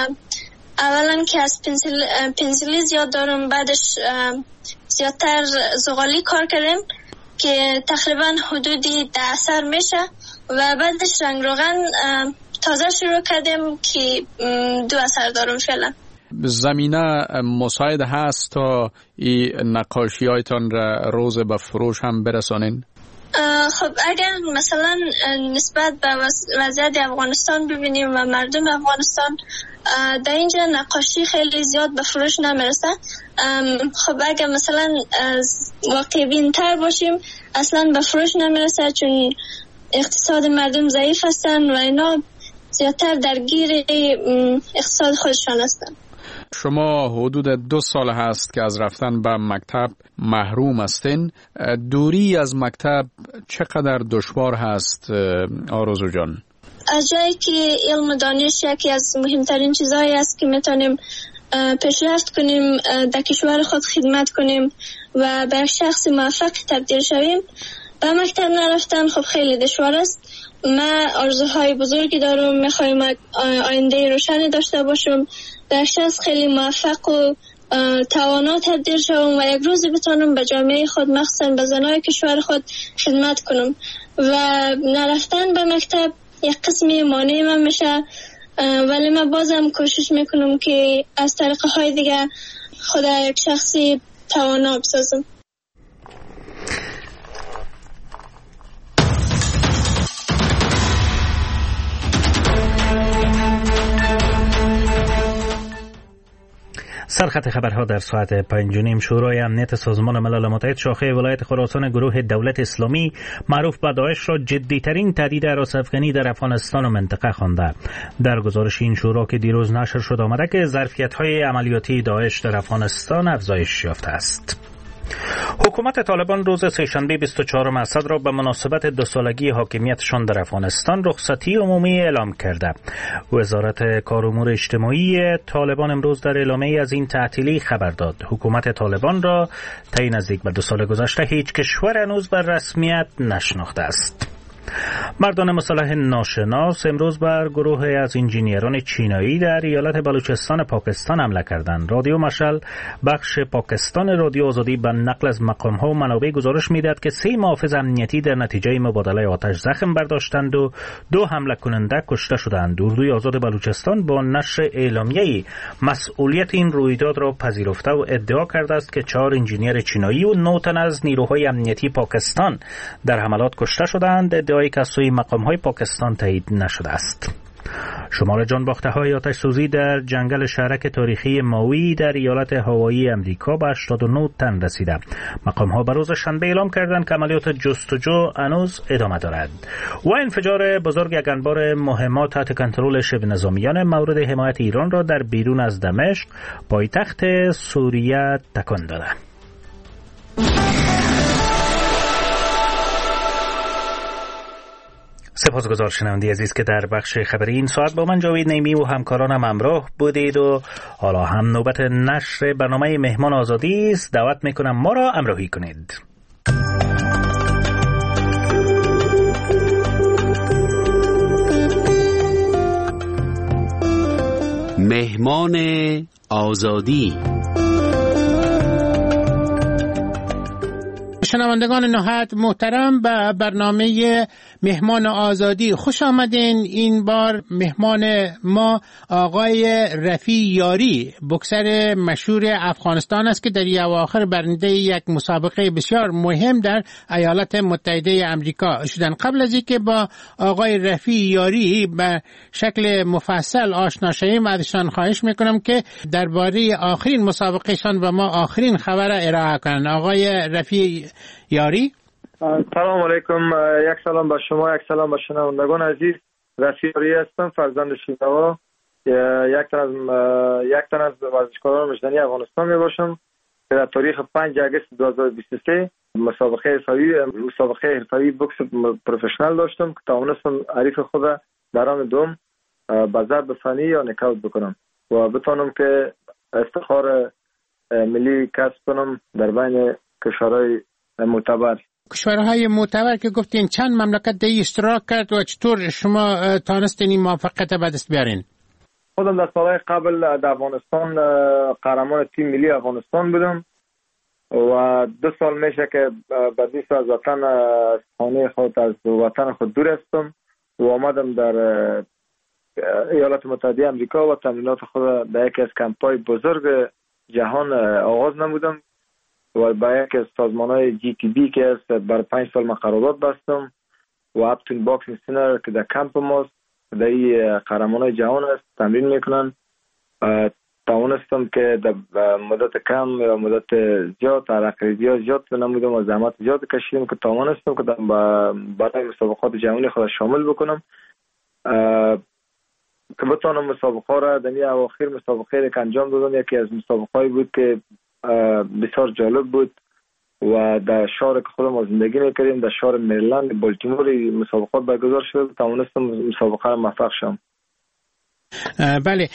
اولا که از پنسل پنسلی زیاد دارم، بعدش زیادتر زغالی کار کردم که تقریبا حدودی ده اثر میشه و بعدش رنگ روغن تازه شروع کردم که دو اثر دارم فعلا. زمینه مساعد هست تا این نقاشی هایتان را روز به فروش هم برسانین؟ خب اگر مثلا نسبت به وضعیت افغانستان ببینیم و مردم افغانستان، در اینجا نقاشی خیلی زیاد به فروش نمیرسه. خب اگر مثلا واقع بین تر باشیم اصلا به فروش نمیرسه، چون اقتصاد مردم ضعیف هستن و اینا زیادتر درگیر اقتصاد خودشان هستن. شما حدود دو سال هست که از رفتن به مکتب محروم هستین. دوری از مکتب چقدر دشوار هست آرزو جان؟ از جایی که علم دانش یکی از مهمترین چیزهایی است که میتونیم پیشرفت کنیم، در کشور خود خدمت کنیم و به شخص موفق تبدیل شویم، به مکتب نرفتن خب خیلی دشوار است. من آرزوهای بزرگی دارم، میخوایم آینده روشنی داشته باشم، در شخص خیلی موفق و توانا تبدیل شوم و یک روزی بتونم به جامعه خود مخصوصا به زنای کشور خود خدمت کنم. و نرفتن به مکتب یک قسمی مانع من میشه، ولی من بازم کوشش میکنم که از طریقه های دیگه خود یک شخصی توانا بسازم. سرخط خبرها در ساعت پنج و نیم. شورای امنیت سازمان ملل متحد شاخه ولایت خراسان گروه دولت اسلامی معروف به داعش را جدیترین تهدید حراس افغانی در افغانستان و منطقه خوانده. در گزارش این شورا که دیروز نشر شد آمده که ظرفیت‌های عملیاتی داعش در افغانستان افزایش یافته است. حکومت طالبان روز سه‌شنبه بیست و چهارم اسد را به مناسبت دو سالگی حاکمیتشان در افغانستان رخصتی عمومی اعلام کرده. وزارت کار و امور اجتماعی طالبان امروز در اعلامیه‌ای از این تعطیلی خبر داد. حکومت طالبان را طی نزدیک به دو سال گذشته هیچ کشور هنوز به رسمیت نشناخته است. مردان مسلح ناشناس امروز بر گروه از انجینیران چینایی در ایالت بلوچستان پاکستان حمله کردند. رادیو مشعل بخش پاکستان رادیو آزادی به نقل از مقام‌ها و منابع گزارش می‌دهد که سه محافظ امنیتی در نتیجه مبادله آتش زخم برداشتند و دو حمله کننده کشته شدند. اردوی آزاد بلوچستان با نشر اعلامیه‌ای مسئولیت این رویداد را پذیرفته و ادعا کرده است که چهار انجینیر چینایی و نه تن از نیروهای امنیتی پاکستان در حملات کشته شدند. ادعای که از سوی مقام‌های پاکستان تایید نشده است. شمار جانباخته‌های آتش سوزی در جنگل شهرک تاریخی ماوی در ایالت هاوایی امریکا به هشتاد و نه تن رسیده. مقام‌ها به روز شنبه اعلام کردند که عملیات جستجو هنوز ادامه دارد. و انفجار بزرگ یک انبار مهمات تحت کنترل شبه نظامیان مورد حمایت ایران را در بیرون از دمشق پایتخت سوریه تکان داده. سپاسگزار شنونده عزیز که در بخش خبری این ساعت با من جاوید نیمی و همکارانم همراه بودید و حالا هم نوبت نشر برنامه مهمان آزادی است. دعوت میکنم ما را همراهی کنید. مهمان آزادی. شنوندگان نهایت محترم به برنامه مهمان آزادی خوش آمدین. این بار مهمان ما آقای رفیع یاری، بوکسر مشهور افغانستان است که در اواخر برنده یک مسابقه بسیار مهم در ایالات متحده امریکا شدن. قبل از اینکه با آقای رفیع یاری به شکل مفصل آشنا شویم ازشان خواهش میکنم که درباره آخرین مسابقهشان و ما آخرین خبر ارائه کنند. آقای رفیع یاری. سلام علیکم. یک سلام به شما، یک سلام به شنوندگان عزیز. رفیع یاری هستم، فرزند شیراوا، یک تن از یک تن از ورزشکاران مجدنی افغانستان می باشم که در تاریخ پنج آگوست دو هزار و بیست و سه مسابقه حرفه‌ای مسابقه حرفه‌ای بوکس پروفشنال داشتم که توانستم حریف خود در راند دوم به ضرب فنی یا نکاوت بکنم و بتوانم که افتخار ملی کسب کنم در بین کشورهای معتبر. کشورهای معتبر که گفتین چند مملکت در اشتراک کرد و چطور شما تانستین این موفقیت به دست بیارین؟ خودم در سالهای قبل در افغانستان قهرمان تیم ملی افغانستان بودم و دو سال میشه که بعدی از وطن خانه خود از وطن خود دور هستم و آمدم در ایالات متحده امریکا و تمرینات خود در یکی از کمپ‌های بزرگ جهان آغاز نمودم و با یک از سازمان‌های جی تی بی که است بر پنج سال من قرارداد بستم و اپتون باکسینگ سینر که در کمپ ماست در این قهرمان‌های جهان است تمرین میکنن. توانستم که در مدت کم یا مدت زیاد ترقی زیاد نمودم و زحمت زیاد کشیدم که توانستم که برای مسابقات جهانی خود شامل بکنم. که بتونم مسابقه را در این اواخر مسابقه که انجام دادم. یکی از مسابقه بود که بسیار جالب بود و در شهر که خودم زندگی میکردیم، در شهر مریلند بالتیمور مسابقات برگزار شد. توانستم مسابقه را موفق شدم. بله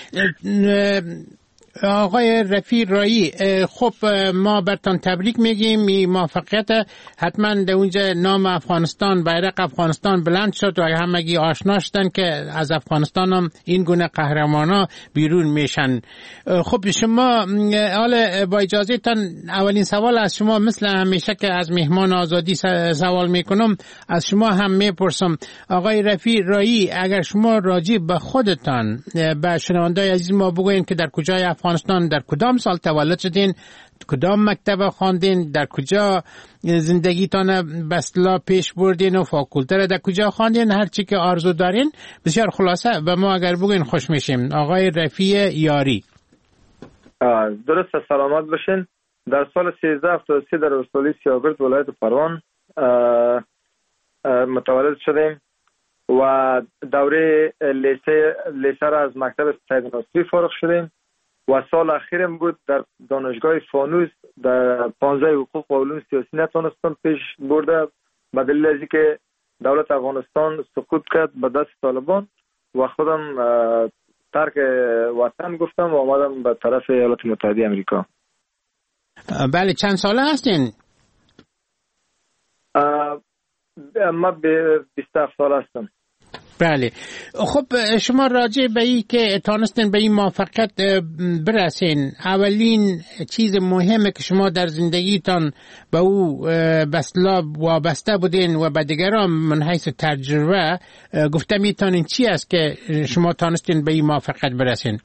آقای رفیع رایی، خب ما برتان تبریک میگیم. این موفقیت حتما در اونجا نام افغانستان، بیرق افغانستان بلند شد و همگی آشنا شدن که از افغانستان هم این گونه قهرمانا بیرون میشن. خب شما حالا با اجازه تان اولین سوال از شما مثل همیشه که از مهمان آزادی سوال میکنم از شما هم میپرسم. آقای رفیع رایی، اگر شما راجع به خودتان به شنوندای عزیز ما بگوین که در کجای افغانستان، در کدام سال تولد شدین، کدام مکتب خواندین، در کجا زندگیتان به اصطلاح پیش بردین و فاکولته را در کجا خواندین، هر چی که آرزو دارین بسیار خلاصه به ما اگر بگین خوش میشیم. آقای رفیع یاری. درست، سلامت باشین. در سال سیزده هفتاد و سه در ولسوالی سیاگرد ولایت پروان متولد شدیم و دوره لیسه لیسه را از مکتب سید ناصری فارغ شدیم و سال اخیرم بود در دانشگاه فانوس در پانزده حقوق و علوم سیاسی نتونستم پیش برده به دلیل از اینکه دولت افغانستان سقوط کرد به دست طالبان و خودم ترک وطن گفتم و آمدم به طرف ایالات متحده امریکا. بله، چند ساله هستین؟ ما به بیست و هفت سال هستم. بله. خب شما راجع به این که تانستین به این موفقیت برسین، اولین چیز مهمه که شما در زندگیتان به او بسلا وابسته بودین و به دیگران من حیث تجربه گفته میتونین چی است که شما تانستین به این موفقیت برسین؟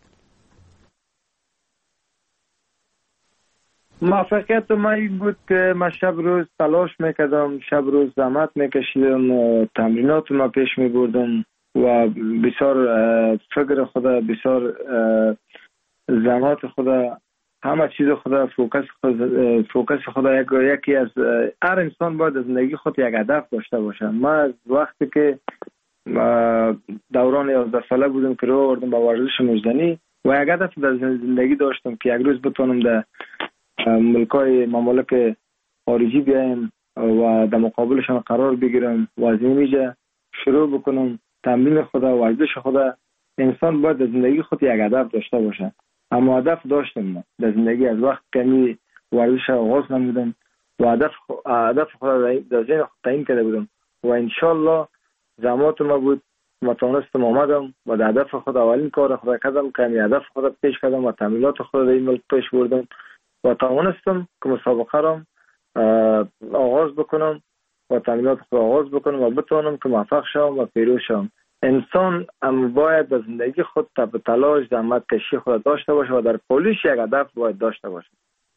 موفقیت ما این بود که من شب روز تلاش میکردم، شب روز زحمت میکشیدم و تمرینات ما پیش میبردم و بسیار فکر خدا، بسیار زحمت خدا، همه چیز خدا، فوکس خدا، فوکس خدا یک یکی از هر انسان باید از زندگی خود یک هدف داشته باشه. ما از وقتی که دوران یازده ساله بودم که رو آوردم به ورزش مجدنی و یک هدف در زندگی داشتم که یک روز بتونم در ملکای ممالک خارجی بیایم و در مقابلشان قرار بگیرم و از اینجا شروع بکنم تمرین خدا، ورزش خدا. انسان باید در زندگی خود یک هدف داشته باشه. اما هدف داشتم من در زندگی از وقت کمی ورزش آغاز نمودم و هدف هدف خدا در ذهن خود تعیین کرده بودم و انشالله زحمات ما بود ما تونستم آمدم و در هدف خود اولین کار خدا کردم که می هدف خود پیش کردم و تمرینات خود در این ملک پیش بردم و توانستم که مسابقه را آغاز بکنم و تمرینات خود آغاز بکنم و بتوانم که موفق شوم و پیروز شوم. انسان هم باید در زندگی خود تب تلاش زحمت کشی خود داشته باشه و در پولیش یک هدف باید داشته باشه.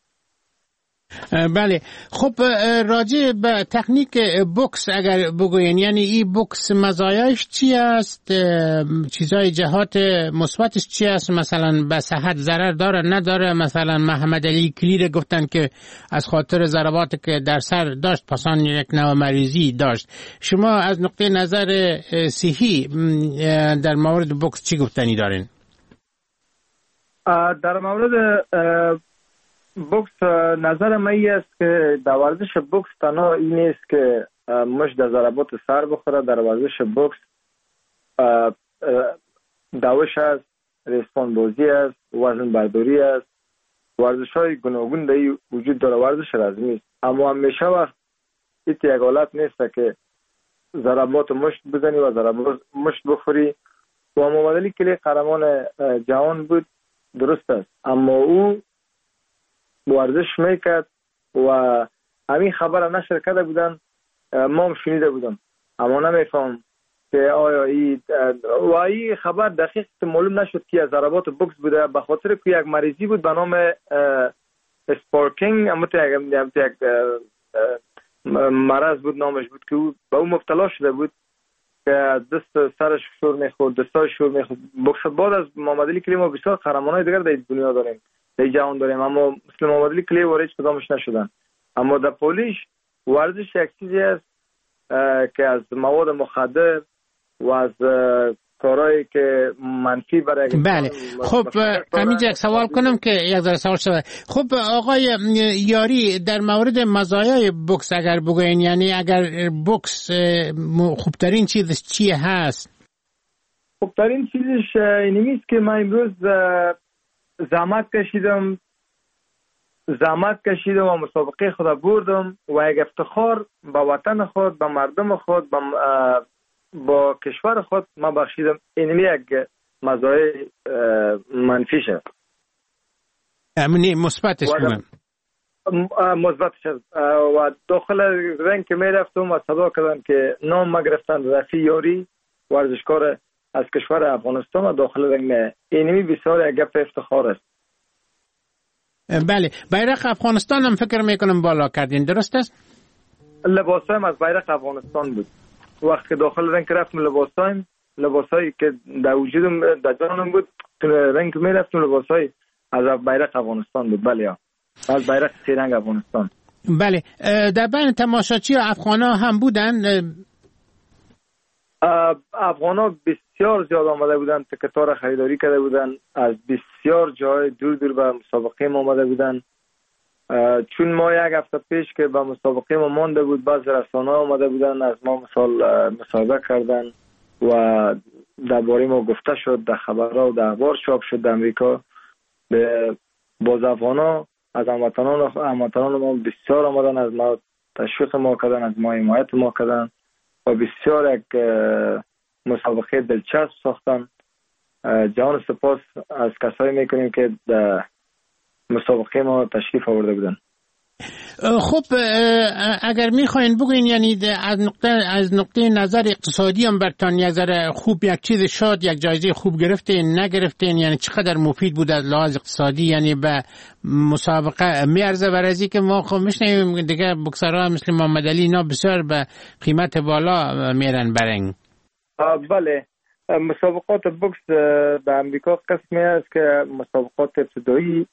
بله. خب راجع به تکنیک بوکس اگر بگوین، یعنی این بوکس مزایاش چی است؟ چیزای جهات مثبتش چی است؟ مثلا به صحت ضرر داره نداره؟ مثلا محمد علی کلیر گفتن که از خاطر ضرباتی که در سر داشت پسان یک نوع مریضی داشت. شما از نقطه نظر صحی در مورد بوکس چی گفتنی دارین؟ در مورد بوکس نظر من است که در ورزش بوکس تنها این نیست که مش در ضربات سر بخوره. در ورزش بوکس دوش است، ریسمان بازی است، وزن برداری است، ورزش های گوناگون در وجود داره. ورزش رزمی است اما همیشه وقت ایت یک حالت نیست که ضربات مشت بزنی و ضربات مشت بخوری. و محمد علی کلی قهرمان جهان بود، درست است، اما او ورزش میکرد و همین خبر نشر کرده بودن، ما هم شنیده بودم اما نمیفهم که آیا ای و این خبر دقیق معلوم نشد که از ضربات بوکس بوده، به خاطر که یک مریضی بود به نام اسپارکینگ، اما یک مرض بود نامش بود که او به او مبتلا شده بود که دست سرش شور میخورد، دستای شور میخورد. بوکس بعد از محمد علی کلی ما بسیار قهرمانای دیگر در دنیا داریم، در جهان داریم، اما مثل محمد علی کلی وارد کدامش نشدن. اما در پولیش ورزش یک چیزی است که از مواد مخدر و از کارهایی که منفی برای بله. خب همینجا یک سوال کنم که یک ذره سوال شده. خب آقای یاری، در مورد مزایای بوکس اگر بگوین، یعنی اگر بوکس خوبترین چیزش چیه هست؟ خوبترین چیزش اینمی است که من امروز زحمت کشیدم زحمت کشیدم و مسابقه خود بردم و یک افتخار به وطن خود، به مردم خود، به با کشور خود ما بخشیدم. اینمی یک مزایای منفی شد. امنی مثبتش کنم مثبتش و داخل رنگ که می رفتم و صدا کردم که نام ما گرفتن رفیع یاری، ورزشکار از کشور افغانستان و داخل رنگ می. اینمی بسیار یک گپ افتخار است. بله. بیرق افغانستان هم فکر میکنم بالا کردین، درست است؟ لباسایم از بیرق افغانستان بود. وقتی داخل رنگ رفتم لباسایم لباسایی که در وجودم در جانم بود، رنگ می رفتم لباسای از بیرق افغانستان بود. بله ها، از بیرق سه رنگ افغانستان. بله. در بین تماشاچی افغانا هم بودن؟ افغانا بسیار زیاد آمده بودن، تکتار خریداری کرده بودن، از بسیار جای دور دور به مسابقه ما آمده بودن. چون ما یک هفته پیش که به مسابقه ما مانده بود، بعض رسانه آمده بودن از ما مثال مصاحبه کردن و درباره ما گفته شد، در خبرها و در اخبار چاپ شد در امریکا. به باز افغانا از هموطنان هموطنان ما بسیار آمدن، از ما تشویق ما کردن، از ما حمایت ما کردن و بسیار یک مسابقه دلچسب ساختن. جان سپاس از کسایی میکنیم که در مسابقه ما تشریف آورده بودن. خب اگر میخواین بگوین، یعنی از نقطه از نقطه نظر اقتصادی هم برتان یک ذره خوب یک چیز شد، یک جایزه خوب گرفتین نگرفتین، یعنی چقدر مفید بود از لحاظ اقتصادی، یعنی به مسابقه میارزه؟ برای که ما خب میشنیم دیگه بوکسرها مثل محمد علی اینا بسیار به قیمت بالا میرن برنگ. بله، مسابقات بوکس در امریکا قسمی است که مسابقات ابتدایی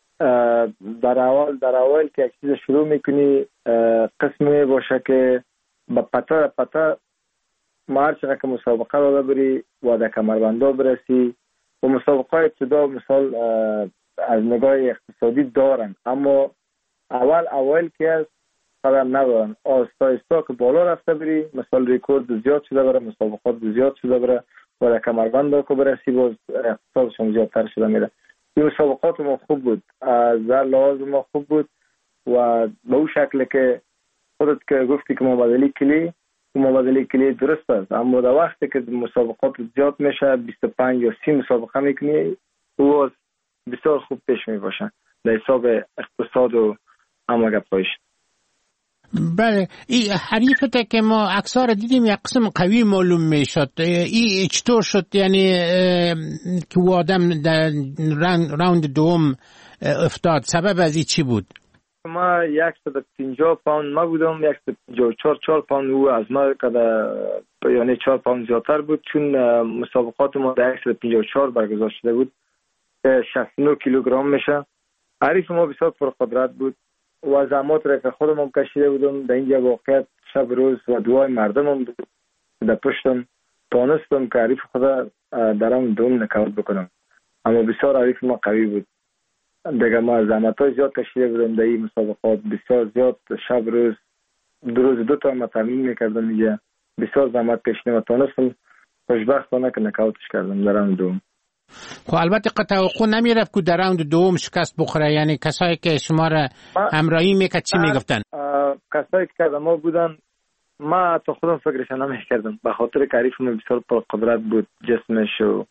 در اول در اول که یک چیز شروع میکنی قسمی باشه که با پتا پتا ما هر چقدر که مسابقه را ببری و در کمربندا برسی و مسابقه ابتدا مثال از نگاه اقتصادی دارن، اما اول اول که از قدم ندارن، آستا آستا که بالا رفته بری، مثال ریکورد زیاد شده بره، مسابقات زیاد شده بره و در کمربندا که برسی باز اقتصادشون زیادتر شده میره. این مسابقات ما خوب بود، از لحاظ ما خوب بود و به اون شکل که خودت که گفتی که مبادله کلی مبادله کلی درست است، اما در وقتی که مسابقات زیاد میشه بیست و پنج یا سی مسابقه میکنی او بسیار خوب پیش میباشن در حساب اقتصاد و همه گپایش. بله، این حریفته که ما اکثر دیدیم یک قسم قوی معلوم میشد، این چطور شد؟ یعنی که او آدم در راوند دوم افتاد، سبب از این چی بود؟ ما صد و پنجاه پوند ما بودم، صد و پنجاه و چهار چهار پوند او از ما کده، یعنی چهار پوند زیادتر بود، چون مسابقات ما در صد و پنجاه و چهار برگزار شده بود، شصت و نه کیلوگرم میشه. حریف ما بسیار پرقدرت بود و زحمات را که خودم هم کشیده بودم در اینجا واقعیت شب روز و دعای مردم هم در پشتم تانستم که حریف خدا در هم دوم نکاوت بکنم، اما بسیار حریف ما قوی بود دیگه. ما زحمت های زیاد کشیده بودم در این مسابقات، بسیار زیاد شب روز دو روز دو تا ما تمرین میکردم اینجا، بسیار زحمت کشیدم و تانستم خوشبختانه که نکاوتش کردم در هم دوم. خب البته توقع نمیرفت که در راوند دوم شکست بخوره، یعنی کسایی که شما را همراهی میکرد چی میگفتن؟ کسایی که ما بودن ما تو خودم فکرش نمیکردم، به خاطر که حریف من بسیار پرقدرت بود، جسمش و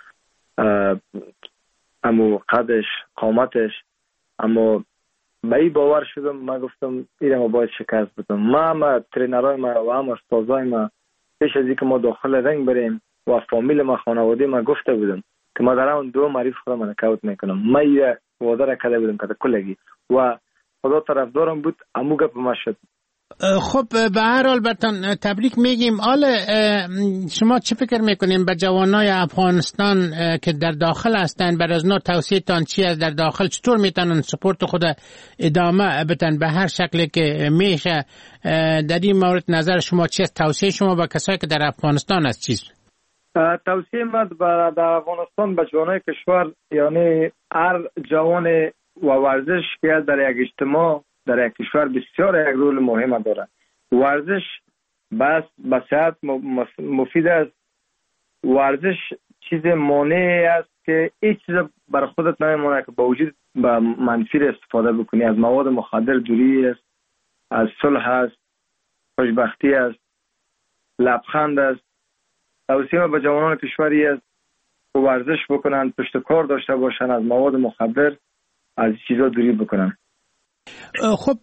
امو قدش قامتش، اما به این باور شدم، ما گفتم ایره ما باید شکست بدم. ما ما ترینرهای ما و هم استازای ما پیش از اینکه ما داخل رنگ بریم و فامیل ما خانواده ما گفته بودم که ما در اون دو معرف خودم نکاوت میکنم، ما یه وعده را کرده بودم که کلگی و خدا طرفدارم بود، امو گپ ما شد. خب به هر حال برتان تبریک میگیم. حالا شما چه فکر میکنیم به جوانای افغانستان که در داخل هستند، بر از نوع توصیه تان چی است؟ در داخل چطور میتونن سپورت خود ادامه بدن به هر شکلی که میشه؟ در این مورد نظر شما چی است؟ توصیه شما به کسایی که در افغانستان است چیست؟ توصیه من در افغانستان به جوانای کشور، یعنی هر جوان و ورزش که در یک اجتماع در یک کشور بسیار یک رول مهم داره. ورزش بس به صحت مفید است. ورزش چیز مانع است که هیچ چیز برای خودت نمیمونه که با وجود به منفی استفاده بکنی. از مواد مخدر دوری است، از صلح است، خوشبختی است، لبخند است. توصیه به جوانان کشوری است که ورزش بکنن، پشت کار داشته باشن، از مواد مخدر از چیزا دوری بکنن. خب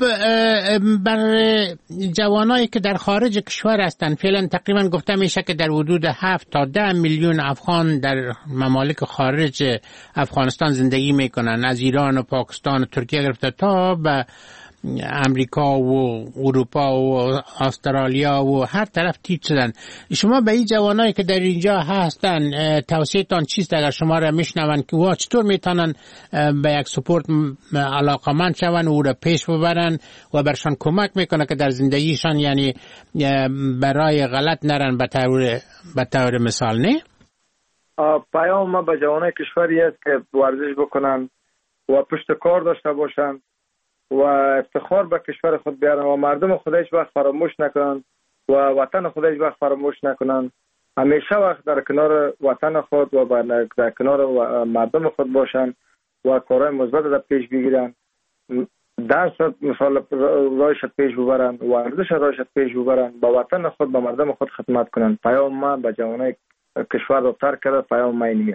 بر جوانایی که در خارج کشور هستند، فعلا تقریبا گفته میشه که در حدود هفت تا ده میلیون افغان در ممالک خارج افغانستان زندگی میکنن، از ایران و پاکستان و ترکیه گرفته تا به امریکا و اروپا و استرالیا و هر طرف تیپ شدن. شما به این جوانایی که در اینجا هستن توصیه‌تان چیست اگر شما را میشنون که وا چطور میتونن به یک سپورت علاقمند شون و او را پیش ببرن و برشان کمک میکنه که در زندگیشان یعنی برای غلط نرن به طور به طور مثال؟ نه پیام ما به جوانای کشوری است که ورزش بکنن و پشت کار داشته باشن و افتخار به کشور خود بیارن و مردم خود هیچ وقت فراموش نکنن و وطن خود هیچ وقت فراموش نکنن. همیشه وقت در کنار وطن خود و در کنار مردم خود باشن و کارهای مثبت را پیش بگیرن. درس مثال رایش پیش ببرن، ورزش رایش پیش ببرن، با وطن خود با مردم خود خدمت کنن. پیام ما به جوانای کشور رو ترک کرده. پیام ما اینه.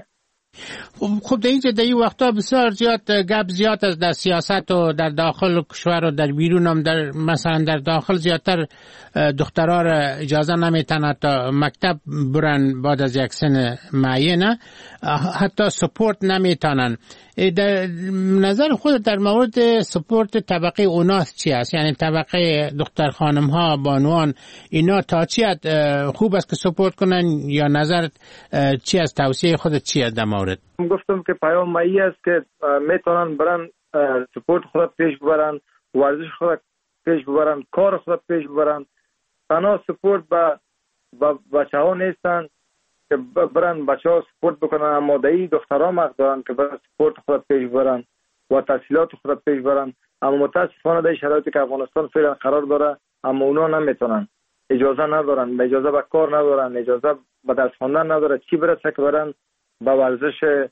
خب در اینجا در این وقتا بسیار زیاد گپ زیاد است در سیاست و در داخل کشور و در بیرون هم، در مثلا در داخل زیادتر دخترها را اجازه نمیتن تا مکتب برن بعد از یک سن معینه، حتی سپورت نمیتونن. در نظر خود در مورد سپورت طبقه اوناس چی است؟ یعنی طبقه دختر خانم ها، بانوان، اینا تا چی خوب است که سپورت کنن یا نظر چی است؟ توصیه خودت چی است در مورد؟ گفتم که پیام مایی است که میتونن برن سپورت خود پیش ببرن، ورزش خود پیش ببرن، کار خود پیش ببرن. تنها سپورت با بچه ها نیستن که برن بچه ها سپورت بکنن، اما دایی دخترها مقد دارن که برن سپورت خود پیش ببرن و تحصیلات خود پیش ببرن. اما متاسفانه در شرایطی که افغانستان فعلا قرار داره، اما اونا نمیتونن، اجازه ندارن، اجازه به کار ندارن، اجازه به درس خواندن نداره، چی برسه که برن با ورزش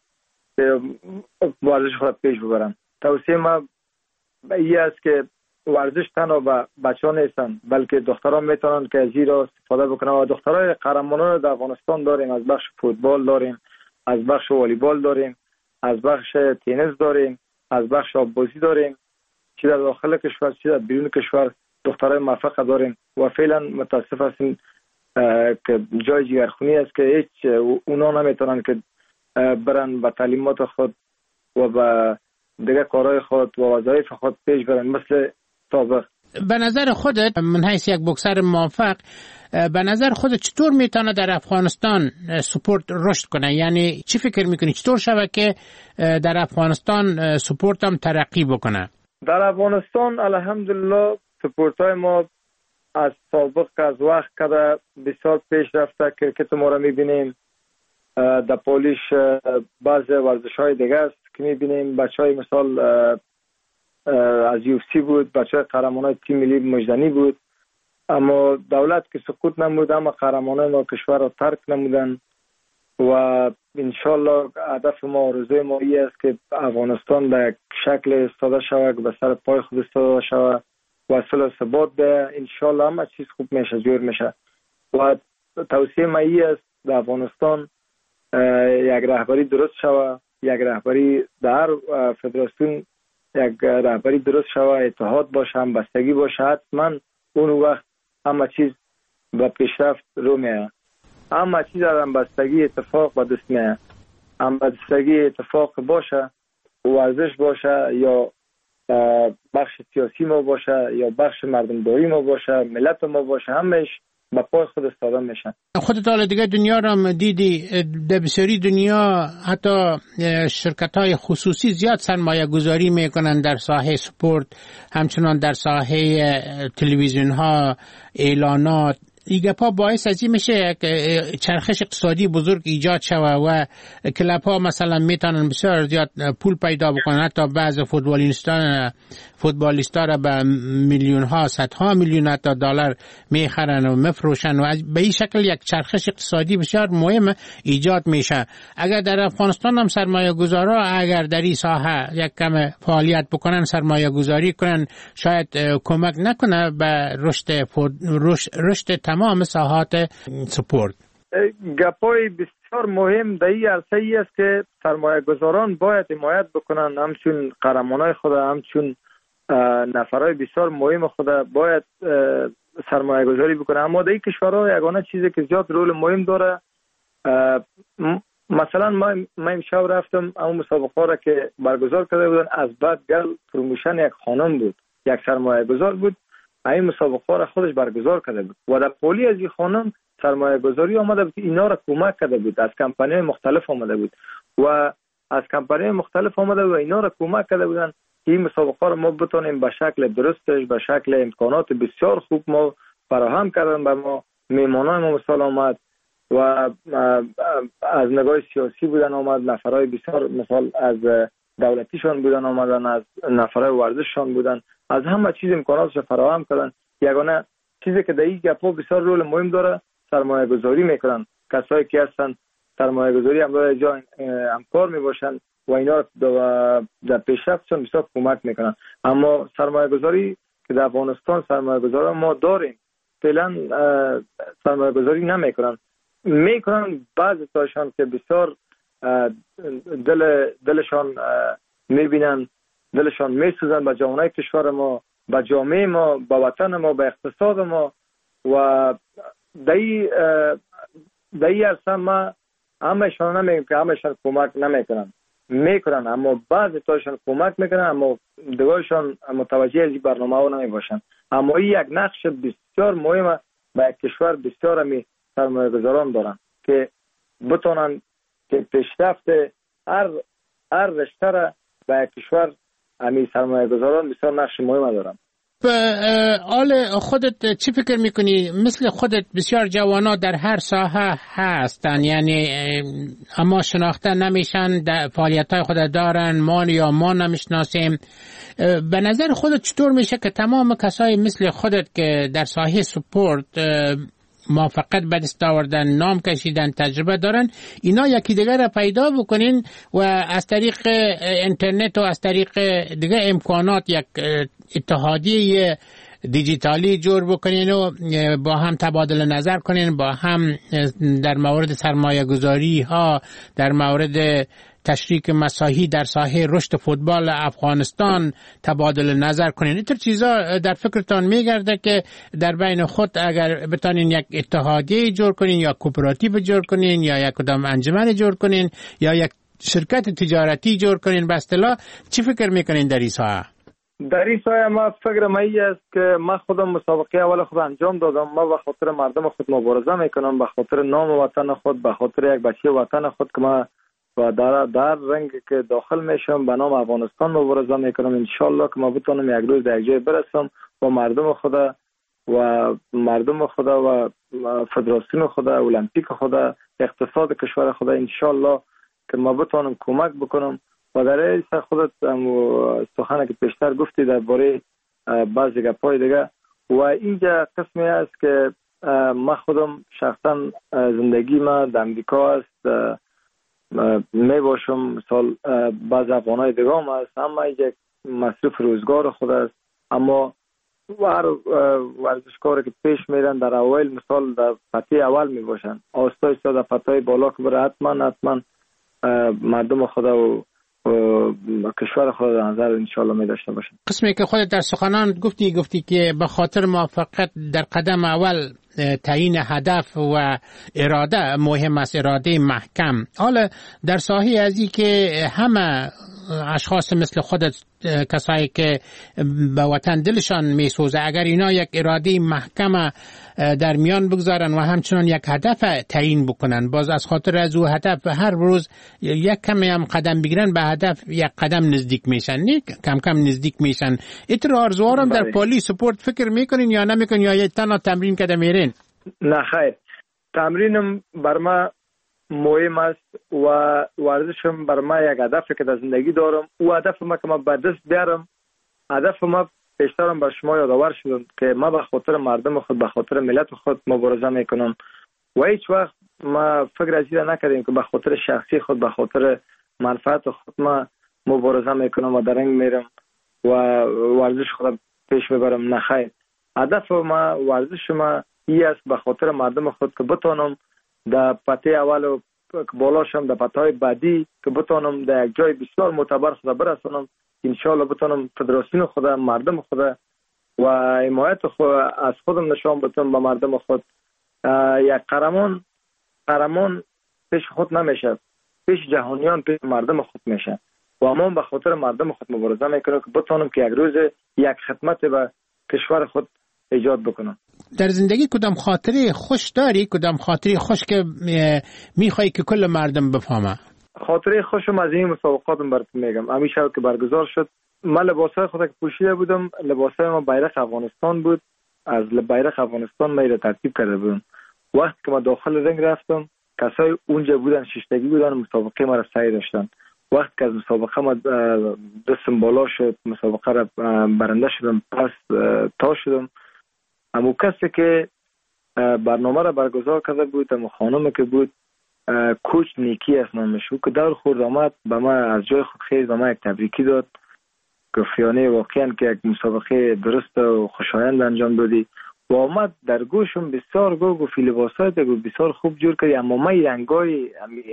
ورزش خود پیش ببرن. توصیه ما این است که ورزش تنها به بچه ها نیستن بلکه دخترها میتونن که از این را استفاده بکنن و دخترای قهرمانان در افغانستان داریم. از بخش فوتبال داریم، از بخش والیبال داریم، از بخش تنیس داریم، از بخش آببازی داریم، چی در داخل کشور چی در بیرون کشور دخترای موفق داریم و فعلا متاسف هستیم که جای جگرخونی است که هیچ اونا نمیتونن که برن به تعلیمات خود و به دیگه کارهای خود و وظایف خود پیش برن مثل سابق. به نظر خودت من حیث یک بوکسر موفق، به نظر خودت چطور میتونه در افغانستان سپورت رشد کنه؟ یعنی چی فکر میکنی چطور شود که در افغانستان سپورت هم ترقی بکنه؟ در افغانستان الحمدلله سپورت های ما از سابق از وقت کده بسیار پیش رفته. کرکت ما را میبینیم، در پولیش بعض ورزش های دیگه است که میبینیم. بچه های مثال از یو اف سی بود، بچه های قهرمان های تیم ملی مجدنی بود، اما دولت که سکوت نمود، اما قهرمانان ما کشور را ترک نمودن و انشالله هدف ما آرزوی ما ای است که افغانستان به یک شکل استاده شود، به سر پای خود استاده شود و صلح و ثبات ده. انشالله همه چیز خوب میشه، جور میشه و توصیه ما ای است در افغانستان یک رهبری درست شود، یک رهبری در فدراسیون یک رهبری درست شود، اتحاد باشه، همبستگی باشه. حتما اون وقت همه چیز به پیشرفت رو میه. همه چیز در همبستگی اتفاق به دست میه. همبستگی اتفاق باشه، ورزش باشه یا بخش سیاسی ما باشه یا بخش مردمداری ما باشه، ملت ما باشه، همش با پای خود استفاده میشن. خودت حالا دیگه دنیا رو دیدی، در بسیاری دنیا حتی شرکت های خصوصی زیاد سرمایه گذاری میکنن در ساحه سپورت، همچنان در ساحه تلویزیون ها، اعلانات، این گپا باعث از این میشه چرخش اقتصادی بزرگ ایجاد شوه و کلب ها مثلا میتونن بسیار زیاد پول پیدا بکنن، حتی بعض فوتبالیستان فوتبالیستا را به میلیون ها صدها میلیون حتی دلار میخرن و مفروشن و به این شکل یک چرخش اقتصادی بسیار مهم ایجاد میشه. اگر در افغانستان هم سرمایه گذارا اگر در این ساحه یک کم فعالیت بکنن، سرمایه گذاری کنن، شاید کمک نکنه به رشد رشد, رشد تمام ساحات سپورت. گپای بسیار مهم در این عرصه ای است که سرمایه گذاران باید حمایت بکنن، همچون قهرمانای خود، همچون نفرای بسیار مهم خود باید سرمایه گذاری بکنن. اما در این کشورها یگانه چیزی که زیاد رول مهم داره، مثلا ما ما امشب رفتم اون مسابقه را که برگزار کرده بودن، از بعد گل پروموشن یک خانم بود، یک سرمایه گذار بود، این مسابقه را خودش برگزار کرده بود و در قولی از این خانم سرمایه گذاری آمده بود، اینا را کمک کرده بود، از کمپانی مختلف آمده بود و از کمپانی مختلف آمده بود و اینا را کمک کرده بودن که این مسابقه را ما بتونیم به شکل درستش، به شکل امکانات بسیار خوب ما فراهم کردن به ما. میمانای ما مثال آمد و از نگاه سیاسی بودن آمد، نفرای بسیار مثال از دولتیشان بودن آمدن، از نفرای ورزششان بودن، از همه چیز امکاناتش فراهم کردن. یگانه چیزی که در این گپا بسیار رول مهم داره سرمایه گذاری میکنن، کسایی که هستن سرمایه گذاری هم برای جا همکار میباشن و اینا در پیشرفتشون بسیار کمک میکنن. اما سرمایه گذاری که در افغانستان سرمایه گذاری ما داریم فعلا سرمایه گذاری نمیکنن، میکنن بعضی تاشان که بسیار دل دلشان میبینن، دلشان میسوزن به جامعه کشور ما، به جامعه ما، به وطن ما، به اقتصاد ما و دایی دایی اصلا ما همشان نمیگم که همشان کمک نمیکنن، میکنن، اما بعضی تاشان کمک میکنن اما دیگرشان متوجه از این برنامه ها نمیباشن. اما این یک نقش بسیار مهمه به یک کشور بسیار همی سرمایه گذاران دارن که بتونن که پیشرفت هر هر رشته را به یک کشور همی سرمایه گذاران بسیار نقش مهمه دارن. آل خودت چی فکر میکنی؟ مثل خودت بسیار جوانا در هر ساحه هستن، یعنی اما شناخته نمیشن، فعالیت های خود دارن، ما یا ما نمیشناسیم. به نظر خودت چطور میشه که تمام کسای مثل خودت که در ساحه سپورت موفقیت به دست آوردن، نام کشیدن، تجربه دارن، اینا یکی دیگر را پیدا بکنین و از طریق اینترنت و از طریق دیگه امکانات یک اتحادیه دیجیتالی جور بکنین و با هم تبادل نظر کنین، با هم در مورد سرمایه گذاری ها، در مورد تشریک مساحی در ساحه رشد فوتبال افغانستان تبادل نظر کنین. اینطور چیزا در فکرتان میگرده که در بین خود اگر بتانین یک اتحادیه جور کنین یا کوپراتیو جور کنین یا یک کدام انجمن جور کنین یا یک شرکت تجارتی جور کنین، به اصطلاح چی فکر میکنین در این ساحه؟ در این سایه ما فکرم ای است که من خودم مسابقه اول خود انجام دادم. ما به خاطر مردم خود مبارزه میکنم، به خاطر نام وطن خود، به خاطر یک بچه وطن خود که ما و در در رنگ که داخل میشم به نام افغانستان مبارزه میکنم. انشالله که ما بتونم یک روز در یک جای برسم و مردم خود و مردم خود و فدراسیون خود، المپیک خود، اقتصاد کشور خود، انشالله که ما بتونم کمک بکنم. و در این خودت سخنه که پیشتر گفتی درباره بعضی گپای دیگه و اینجا قسمی است که ما خودم شخصا زندگی ما در امریکا است، می باشم مثال بعض افغانای دیگه هم است، اما یک مصرف روزگار خود است. اما هر ورزشکاری که پیش میرن در اول مثال در پتی اول می باشن، آستا ایستا در پتای بالا که بره حتما حتما مردم خود و کشور خود در نظر انشالله می داشته باشن. قسمی که خودت در سخنان گفتی گفتی که به خاطر موفقیت در قدم اول تعیین هدف و اراده مهم است، اراده محکم. حالا در ساحه ازی که همه اشخاص مثل خودت، کسایی که به وطن دلشان میسوزه، اگر اینا یک اراده محکم در میان بگذارن و همچنان یک هدف تعیین بکنن، باز از خاطر از او هدف هر روز یک کمی هم قدم بگیرن به هدف یک قدم نزدیک میشن، نه کم کم نزدیک میشن. ایتر آرزوارم در پالی سپورت فکر میکنین یا نمیکنین یا یه تنها تمرین کده میرین؟ نه خیر، تمرینم بر ما مهم است و ورزشم بر ما یک هدفی که در زندگی دارم. او هدف ما که ما به دست بیارم، هدف ما پیشترم بر شما یادآور شدم که ما به خاطر مردم خود، به خاطر ملت خود مبارزه میکنم و هیچ وقت ما فکر از این نکردیم که به خاطر شخصی خود، به خاطر منفعت خود ما مبارزه میکنم و درنگ میرم و ورزش خود پیش ببرم. نخیر، هدف ما، ورزش ما این است به خاطر مردم خود که بتانم در پته اول و بالاشم در پته های بعدی که بتانم در یک جای بسیار معتبر خود برسانم، انشاءالله بتانم فدراسیون خود، مردم خود و حمایت خود از خودم نشان بدم به مردم خود. یک قهرمان قهرمان پیش خود نمیشه، پیش جهانیان، پیش مردم خود میشه و ما به خاطر مردم خود مبارزه میکنم که بتانم که یک روز یک خدمت به کشور خود ایجاد بکنم. در زندگی کدام خاطره خوش داری؟ کدام خاطره خوش که میخوای که کل مردم بفهمه؟ خاطره خوشم از این مسابقاتم براتون میگم. همیشه که برگزار شد، من لباسای خود که پوشیده بودم، لباسای ما بیرق افغانستان بود. از بیرق افغانستان ما را ترتیب کرده بودم. وقتی که ما داخل رنگ رفتم، کسای اونجا بودن، ششتگی بودن، مسابقه ما را سعی داشتن. وقتی که از مسابقه ما دستم بالا شد، مسابقه را برنده شدم، پس تا شدم، امو کسی که برنامه را برگزار کرده بود، امو خانم که بود، کوچ نیکی از نامش بود، که دور خود آمد به ما از جای خود خیز به ما یک تبریکی داد، گفتیانه واقعا که یک مسابقه درست و خوشایند انجام دادی و آمد در گوشم بسیار گو گفت لباسات گفت بسیار خوب جور کردی، اما ما رنگای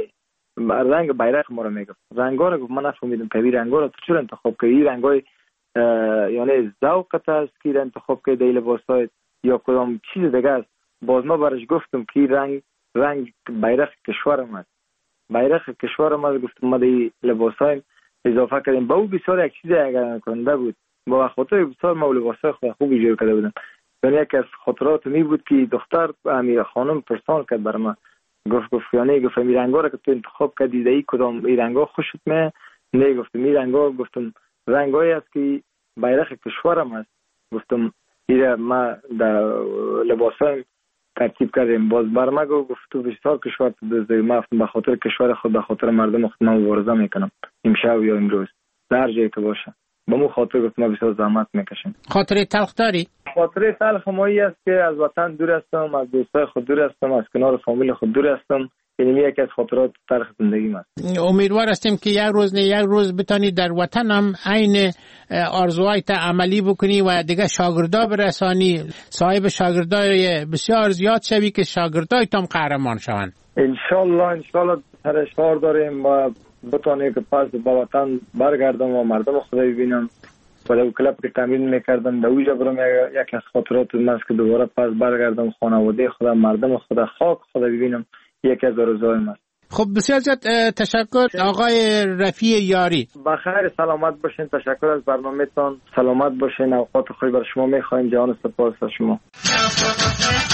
رنگ بیرق ما را میگفت، رنگا را گفت من نفهمیدم که این رنگا را تو چرا انتخاب کردی؟ این رنگای یعنی ذوقت است که انتخاب کردی این لباسات یا کدام چیز دیگه است؟ باز ما برش گفتم که رنگ رنگ بیرق کشورم است، بیرق کشورم است. گفتم ما دی لباسای اضافه کردیم. با او بسیار یک چیز اگر کننده بود، با خاطر بسیار ما لباسای خود خوبی جور کرده بودم. یعنی یک از خاطرات می بود که دختر امیر خانم پرسان کرد بر من، گفت گفت یعنی گفت این رنگا را که تو انتخاب کردی دی کدام این رنگا خوشت میاد؟ نه گفتم این رنگا، گفتم رنگایی است که بیرق کشورم است. گفتم این ما در لباسای ترتیب کردیم. باز بر ما گفت تو بسیار کشور تو دزدی. ما به خاطر کشور خود، به خاطر مردم خود مبارزه میکنم، امشب یا امروز در جایی که باشه. با مو خاطر گفت ما بسیار زحمت میکشیم. خاطره تلخ داری؟ خاطره تلخ ما این است که از وطن دور هستم، از دوستای خود دور هستم، از کنار فامیل خود دور هستم. این یکی از خاطرات تلخ زندگیم است. امیدوار هستیم که یک روز نه یک روز بتانی در وطن هم عین آرزوهایت عملی بکنی و دیگه شاگردا برسانی، صاحب شاگردای بسیار زیاد شوی که شاگردای تام قهرمان شوند. ان شاء الله ان شاء الله ترشوار داریم و بتونیم که پس به وطن برگردم و مردم خود ببینم. و در کلاب که تمرین میکردم در اوجا برم یک از خاطرات من است که دوباره پس برگردم خانواده خودم، مردم خودم، خاک خود ببینم. یکی از آرزوهای من. خب بسیار زیاد تشکر آقای رفیع یاری. بخیر، سلامت باشین. تشکر از برنامه‌تان. سلامت باشین. اوقات خوبی بر شما می‌خوایم. جان سپاس از شما.